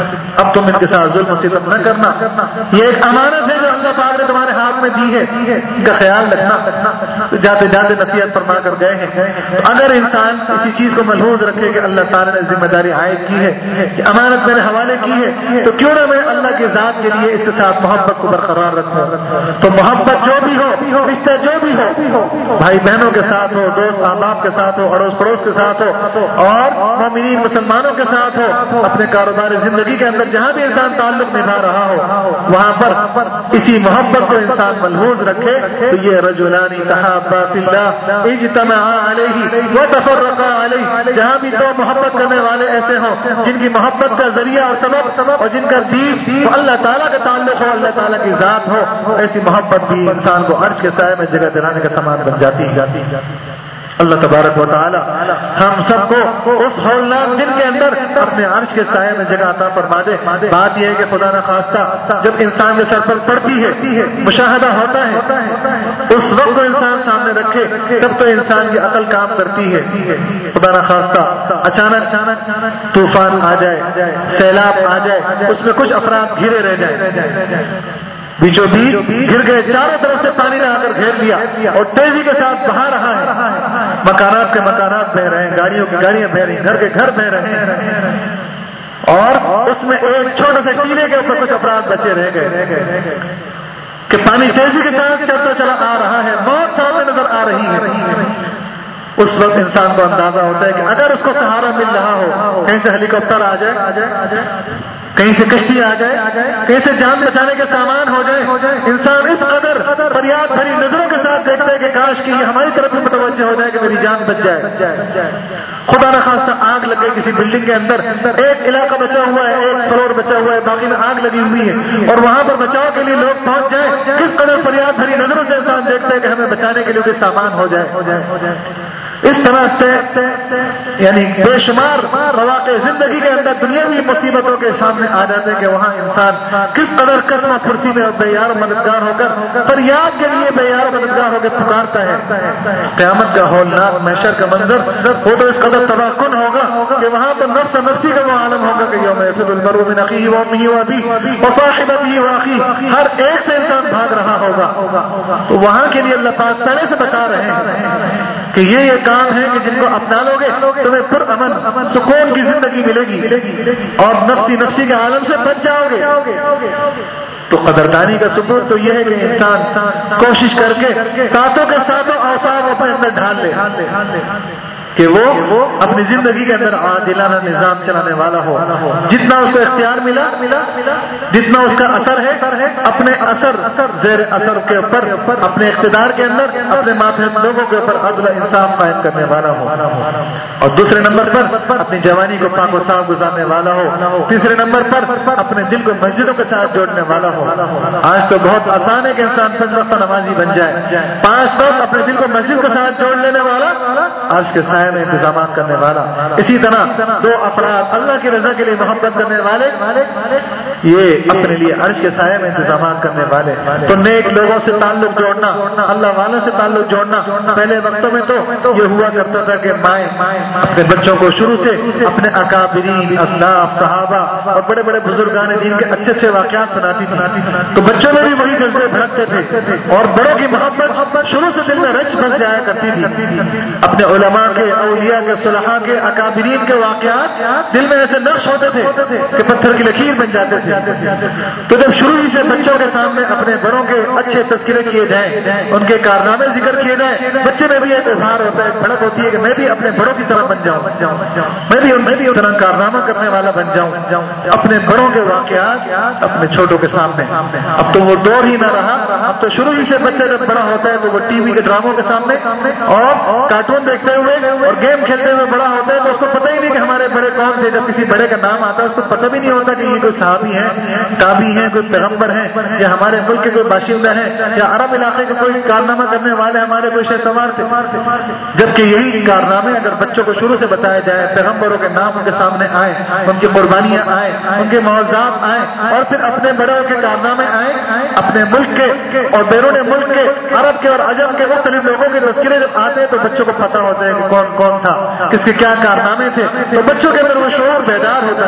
اب تم ان کے ساتھ ظلم و ستم نہ کرنا، یہ ایک امانت ہے جو اللہ پاک نے تمہارے ہاتھ میں دی ہے، ان کا خیال رکھنا۔ جاتے جاتے نصیحت فرما کر گئے ہیں۔ اگر انسان کسی چیز کو ملحوظ رکھے کہ اللہ تعالیٰ نے ذمہ داری عائد کی ہے کہ امانت میرے حوالے کی ہے، تو کیوں نہ میں اللہ کی ذات کے لیے اس کے ساتھ محبت کو برقرار رکھوں۔ تو محبت جو بھی ہو، رشتہ جو بھی ہو، بھائی بہنوں کے ساتھ ہو، دوست احباب کے ساتھ ہو، اڑوس پڑوس کے ساتھ ہو، اور مومنین مسلمانوں کے ساتھ ہو، اپنے کاروباری زندگی کے اندر جہاں بھی انسان تعلق نبھا رہا ہو، وہاں پر اسی محبت کو انسان ملحوظ رکھے تو یہ رجلان تحابا فی اللہ اجتمعا علیہ وتفرقا علیہ، جہاں بھی دو محبت کرنے والے ایسے ہوں جن کی محبت کا ذریعہ اور سبب اور جن کا بیج تو اللہ تعالیٰ کا تعلق ہو، اللہ تعالیٰ کی ذات ہو، ایسی محبت بھی انسان کو عرش کے سائے میں جگہ دلانے کا سامان بن جاتی ہے۔ اللہ تبارک و تعالی ہم سب کو اس ہولناک دن کے اندر اپنے عرش کے سائے میں جگہ عطا فرما دے۔ بات یہ ہے کہ خدا نخواستہ جب انسان کے سر پر پڑتی ہے، مشاہدہ ہوتا ہے، اس وقت تو انسان سامنے رکھے تب تو انسان کی عقل کام کرتی ہے۔ خدا نخواستہ اچانک طوفان آ جائے، سیلاب آ جائے، اس میں کچھ افراد گھرے رہ جائیں، بیچوں بیچ گر گئے، چاروں طرف سے پانی نے آ کر گھیر لیا اور تیزی کے ساتھ بہا رہا ہے، مکانات کے مکانات بہ رہے ہیں، گاڑیوں کی گاڑیاں بہ رہی ہیں، گھر کے گھر بہ رہے ہیں، اور اس میں ایک چھوٹے سے ٹیلے کے اوپر کچھ افراد بچے رہ گئے کہ پانی تیزی کے ساتھ چلتا چلا آ رہا ہے، موت سامنے نظر آ رہی ہے۔ اس وقت انسان کو اندازہ ہوتا ہے کہ اگر اس کو سہارا مل رہا ہو، کہیں سے ہیلی کاپٹر آ جائے، کہیں سے کشتی آ جائے، کہیں سے جان بچانے کے سامان ہو جائے، انسان اس قدر فریاد بھری نظروں کے ساتھ دیکھتا ہے کہ کاش کہ یہ ہماری طرف بھی متوجہ ہو جائے کہ میری جان بچ جائے۔ خدا نخواستہ آگ لگ گئی کسی بلڈنگ کے اندر، ایک علاقہ بچا ہوا ہے، ایک فلور بچا ہوا ہے، باقی میں آگ لگی ہوئی ہے، اور وہاں پر بچاؤ کے لیے لوگ پہنچ جائیں، کس قدر فریاد بھری نظروں سے انسان دیکھتا ہے کہ ہمیں بچانے کے لیے کوئی سامان ہو جائے۔ اس طرح سے یعنی بے شمار مواقع زندگی کے اندر دنیاوی مصیبتوں کے سامنے آ جاتے ہیں کہ وہاں انسان کس قدر قسم پھرتی میں بے یار مددگار ہو کر فریاد کے لیے بے یار مددگار ہو کے پکارتا ہے. قیامت کا ہولناک محشر کا منظر وہ تو اس قدر تباہ کن ہوگا کہ وہاں تو نفس نفسی کا وہ عالم ہوگا کہ یوم یفر المرء من اخیہ وامہ وابیہ وصاحبتہ واخیہ، ہر ایک سے انسان بھاگ رہا ہوگا. تو وہاں کے لیے اللہ پاک پہلے سے بتا رہے ہیں کہ یہ یہ کام ہے کہ جن کو اپنا لو گے تمہیں پر امن سکون کی زندگی ملے گی اور نفسی نفسی کے عالم سے بچ جاؤ گے. تو قدردانی کا ثبوت تو یہ ہے کہ انسان کوشش کر کے ساتوں کے ساتوں اوصاف اپنے اندر ڈھال لے کہ وہ اپنی زندگی کے اندر عادلانہ نظام چلانے والا ہو. جتنا اس کو اختیار ملا جتنا اس کا اثر ہے اپنے اثر زیر اثر کے اوپر اپنے اقتدار کے اندر اپنے ماتحت لوگوں کے اوپر عدل و انصاف قائم کرنے والا ہو. اور دوسرے نمبر پر اپنی جوانی کو پاک و صاف گزارنے والا ہو. تیسرے نمبر پر اپنے دل کو مسجدوں کے ساتھ جوڑنے والا ہو. آج تو بہت آسان ہے کہ انسان پنج وقت نمازی بن جائے. پانچ وقت اپنے دل کو مسجد کے ساتھ جوڑ لینے والا آج کے سائے میں انتظامات کرنے والا. اسی طرح دو افراد اللہ کی رضا کے لیے محبت کرنے والے یہ اپنے لیے عرش کے سائے میں انتظامات کرنے والے. تو نیک لوگوں سے تعلق جوڑنا اللہ والوں سے تعلق جوڑنا پہلے وقتوں میں تو یہ ہوا کرتا تھا کہ مائیں اپنے بچوں کو شروع سے اپنے اکابرین اسلاف صحابہ اور بڑے بڑے بزرگان دین کے اچھے اچھے واقعات سناتی تھی تو بچوں میں بھی وہی جذبے بھڑکتے تھے اور بڑوں کی محبت شروع سے دل میں رچ بس جایا کرتی تھی. اپنے علماء کے اولیاء کے صلحاء کے اکابرین کے واقعات دل میں ایسے نقش ہوتے تھے کہ پتھر کی لکیر بن جاتے تھے. تو جب شروع ہی سے بچوں کے سامنے اپنے بڑوں کے اچھے تذکرے کیے جائیں ان کے کارنامے ذکر کیے جائیں بچے میں بھی ایک اظہار ہوتا ہے ایک بھڑک ہوتی ہے کہ میں بھی اپنے بڑوں کی طرح بن جاؤں میں بھی ان کی طرح کارنامہ کرنے والا بن جاؤں. اپنے بڑوں کے واقعات اپنے چھوٹوں کے سامنے. اب تو وہ دور ہی نہ رہا. اب تو شروع ہی سے بچہ جب بڑا ہوتا ہے تو وہ ٹی وی کے ڈراموں کے سامنے اور کارٹون دیکھتے ہوئے اور گیم کھیلتے ہوئے بڑا ہوتا ہے تو اس کو پتہ ہی نہیں کہ ہمارے بڑے کون تھے. جب کسی بڑے کا نام آتا ہے اس کو پتہ بھی نہیں ہوتا کہ یہ کوئی صحابی ہیں تابعی ہیں کوئی پیغمبر ہیں یا ہمارے ملک کے کوئی باشندہ ہیں یا عرب علاقے کے کوئی کارنامہ کرنے والے ہمارے کوئی شہ سوار تھے. جبکہ یہی کارنامے اگر بچوں کو شروع سے بتایا جائے پیغمبروں کے نام ان کے سامنے آئے ان کی قربانیاں آئیں ان کے معاوضات آئیں اور پھر اپنے بڑوں کے کارنامے آئیں اپنے ملک کے اور بیرون ملک کے عرب کے اور عجم کے مختلف لوگوں کے تذکرے جب آتے ہیں تو بچوں کو پتہ ہوتا ہے کہ کون کون تھا کس کے کیا کارنامے تھے. تو بچوں کے اندر وہ شعور بیدار ہوتا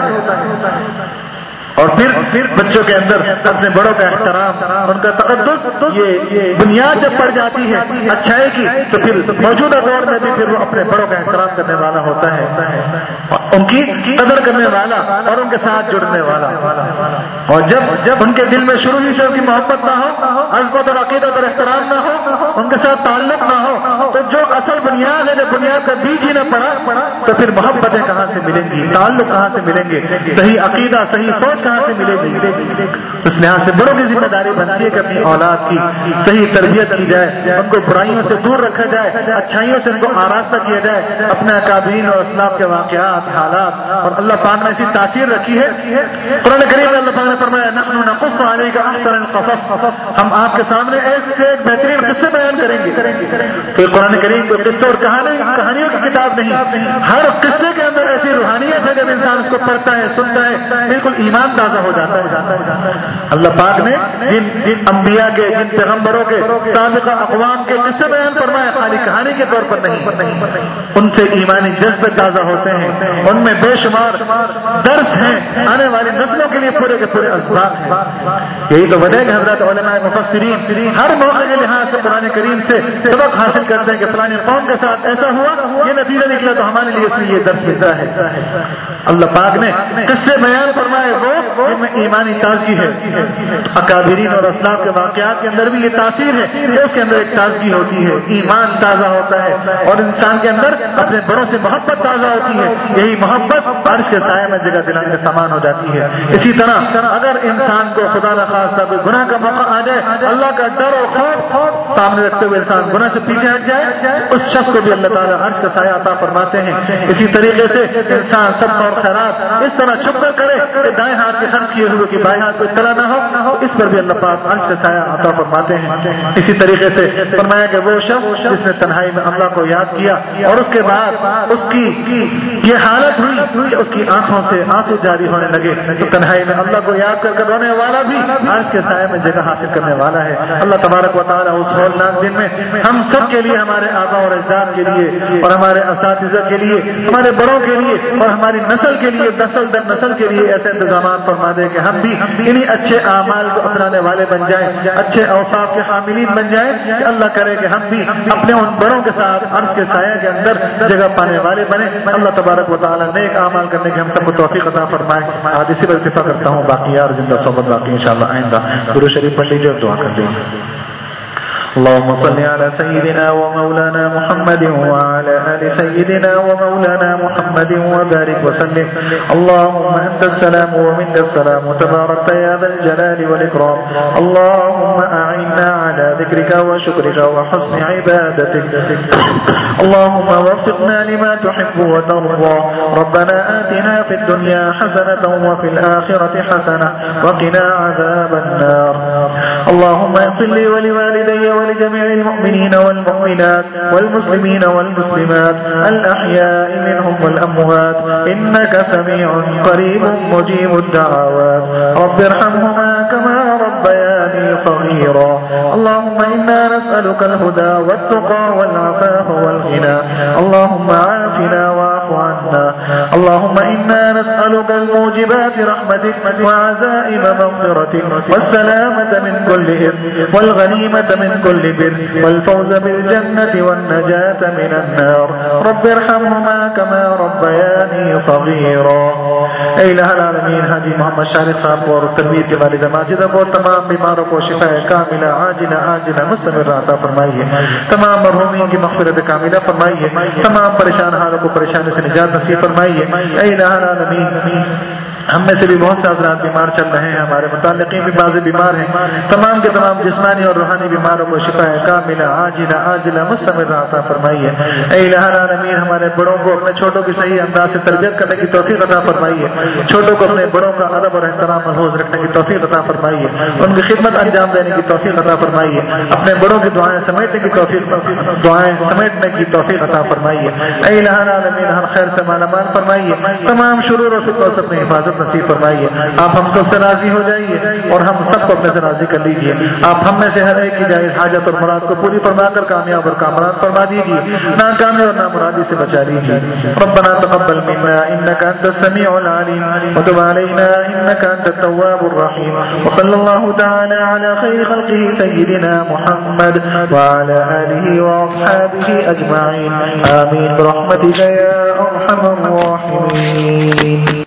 ہے اور پھر بچوں کے اندر اپنے بڑوں کا احترام ان کا تقدس یہ بنیاد جب پڑ جاتی ہے اچھائی کی تو پھر موجودہ دور میں بھی پھر وہ اپنے بڑوں کا احترام کرنے والا ہوتا ہے ان کی قدر کرنے والا اور ان کے ساتھ جڑنے والا. اور جب جب ان کے دل میں شروع ہی سے ان کی محبت نہ ہو عظمت اور عقیدت اور احترام نہ ہو ان کے ساتھ تعلق نہ ہو تو جو اصل بنیاد ہے جب بنیاد کا بیج ہی نہ پڑا تو پھر محبتیں کہاں سے ملیں گی تعلق کہاں سے ملیں گے صحیح عقیدہ صحیح سوچ کہاں سے ملے گی. اس لحاظ سے بڑوں کی ذمہ داری بنتی ہے کہ اپنی اولاد کی صحیح تربیت کی جائے ان کو برائیوں سے دور رکھا جائے اچھائیوں سے ان کو آراستہ کیا جائے اپنے اکابرین اور اسلاف کے واقعات حالات. اور اللہ پاک نے ایسی تاثیر رکھی ہے قرآن کریم میں اللہ پاک نے فرمایا نحن نقص علیک احسن القصص ہم آپ کے سامنے ایک سے ایک بہترین قصے بیان کریں گے. تو قرآن کریم کوئی قصے اور کہانی کہانیوں کی کتاب نہیں ہر قصے کے اندر ایسی روحانیت ہے جب انسان اس کو پڑھتا ہے سنتا ہے بالکل ایمان تازہ ہو جاتا ہے. اللہ پاک نے جن انبیاء کے جن پیغمبروں کے سابقہ اقوام کے قصے بیان فرمایا خالی کہانی کے طور پر نہیں ان سے ایمانی جذبے تازہ ہوتے ہیں ان میں بے شمار درس ہیں آنے والی نسلوں کے لیے پورے کے پورے اسباب ہیں. یہی تو وجہ ہے کہ حضرت علماء مفسرین ہر موقع کے لحاظ سے قرآن کریم سے سبق حاصل کرتے ہیں کہ فلانی قوم کے ساتھ ایسا ہوا یہ نتیجہ نکلا تو ہمارے لیے اس لیے یہ درس ملتا ہے. اللہ پاک نے قصے بیان فرمائے وہ جن میں ایمانی تازگی ہے. اکابرین اور اسلاف کے واقعات کے اندر بھی یہ تاثیر ہے کہ اس کے اندر ایک تازگی ہوتی ہے ایمان تازہ ہوتا ہے اور انسان کے اندر اپنے بڑوں سے محبت تازہ ہوتی ہے. یہی محبت عرش کے سائے میں جگہ دلانے کے سامان ہو جاتی ہے. اسی طرح اگر انسان کو خدا نخواستہ کوئی گناہ کا موقع آ جائے اللہ کا ڈر اور خوف سامنے رکھتے ہوئے انسان گناہ سے پیچھے ہٹ جائے اس شخص کو بھی اللہ تعالیٰ عرش کا سایہ عطا فرماتے ہیں. اسی طریقے سے انسان سب اور اور خیرات اس طرح چھپ کر کرے کہ دائیں ہاتھ کے خرچ کیے ہوئے کہ بائیں ہاتھ کو اطلاع نہ ہو، اس پر بھی اللہ پاک عرش کا سایہ عطا فرماتے ہیں۔ اسی طریقے سے فرمایا کہ وہ شخص جس نے تنہائی میں اللہ کو یاد کیا اور اس کے بعد اس کی یہ حالت ہوئی کہ اس کی آنکھوں سے آنسو جاری ہونے لگے، تو تنہائی میں اللہ کو یاد کر کر رونے والا بھی عرش کے سائے میں جگہ حاصل کرنے والا ہے۔ اللہ تبارک و تعالیٰ اس ہولناک دن میں ہم سب کے لیے، ہمارے آبا اور اجداد کے لیے اور ہمارے اساتذہ کے لیے، ہمارے بڑوں کے لیے اور ہماری نسل کے لیے، نسل در نسل کے لیے ایسے انتظامات فرما دے کہ ہم بھی انہیں اچھے اعمال کو اپنانے والے بن جائیں، اچھے اوصاف کے حاملین بن جائیں، کہ اللہ کرے کہ ہم بھی اپنے ان بڑوں کے ساتھ عرش کے سایہ کے اندر جگہ پانے والے بنے۔ اللہ تبارک و تعالیٰ نیک اعمال کرنے کی ہم سب کو توفیق عطا فرمائے۔ آج اسی پر اتفاق کرتا ہوں، باقی یار زندہ صحبت باقی انشاءاللہ آئندہ درود شریف پڑھ لیجیے اور دعا کر لیجیے۔ اللهم صل على سيدنا ومولانا محمد وعلى آل سيدنا ومولانا محمد وبارك وسلم. اللهم أنت السلام ومنك السلام تباركت يا ذا الجلال والإكرام. اللهم أعنا على ذكرك وشكرك وحسن عبادتك. اللهم وفقنا لما تحب وترضى. ربنا آتنا في الدنيا حسنة وفي الآخرة حسنة وقنا عذاب النار. اللهم اغفر لي ولوالدي ولجميع المؤمنين والمؤمنات والمسلمين والمسلمات الأحياء منهم والأموات إنك سميع قريب مجيب الدعوات. رب ارحمهما كما ربياني صغيرا. اللهم إنا نسألك الهدى والتقى والعفاف والغنى. اللهم عافنا واعف عنا. اللهم إنا نسألك الموجبات رحمتك وعزائم مغفرتك والسلامة من كل إثم والغنيمة من كل بر والفوز بالجنة والنجاة من النار. رب ارحمهما كما ربياني صغيرا. اے الہ العالمین حاجی محمد شارق صاحب کو اور تنویر کے والدہ ماجدہ کو تمام بیماروں کو شفاء کاملہ عاجلہ عاجلہ مستمر عطا فرمائیے. تمام مرحومین کی مغفرت کاملہ فرمائیے. تمام پریشان حالوں کو پریشانی سے نجات نصیب فرمائیے. اے الہ العالمین ہم میں سے بھی بہت سے حضرات بیمار چل رہے ہیں، ہمارے متعلقین بھی بعض بیمار ہیں. تمام کے تمام جسمانی اور روحانی بیماروں کو شفاء کاملہ عاجلہ عاجلہ مستمر عطا فرمائیے. اے الہ العالمین ہمارے بڑوں کو اپنے چھوٹوں کی صحیح انداز سے تربیت کرنے کی توفیق عطا فرمائیے. چھوٹوں کو اپنے بڑوں کا ادب اور احترام ملحوظ رکھنے کی توفیق عطا فرمائیے. ان کی خدمت انجام دینے کی توفیق عطا فرمائیے. اپنے بڑوں کی دعائیں سمیٹنے کی توفیق دعائیں سمیٹنے کی توفیق عطا فرمائیے. اے الہ العالمین ہر خیر سے مالا مال فرمائیے. تمام شرور اور فتنوں سے اپنی حفاظت نصیب فرمائیے. آپ ہم سب سے راضی ہو جائیے اور ہم سب کو اپنے سے راضی کر لیجیے. آپ ہم میں سے ہر ایک کی جائز حاجت اور مراد کو پوری فرما کر کامیاب اور کامران فرما دیجیے. ناکامی اور نامرادی سے بچا لیجیے. ربنا تقبل منا انك انت السميع العليم وتب علينا انك انت التواب الرحيم. وصلى الله تعالى على خير خلقه سيدنا محمد وعلى اله واصحابه اجمعين. آمين برحمتك يا ارحم الراحمين.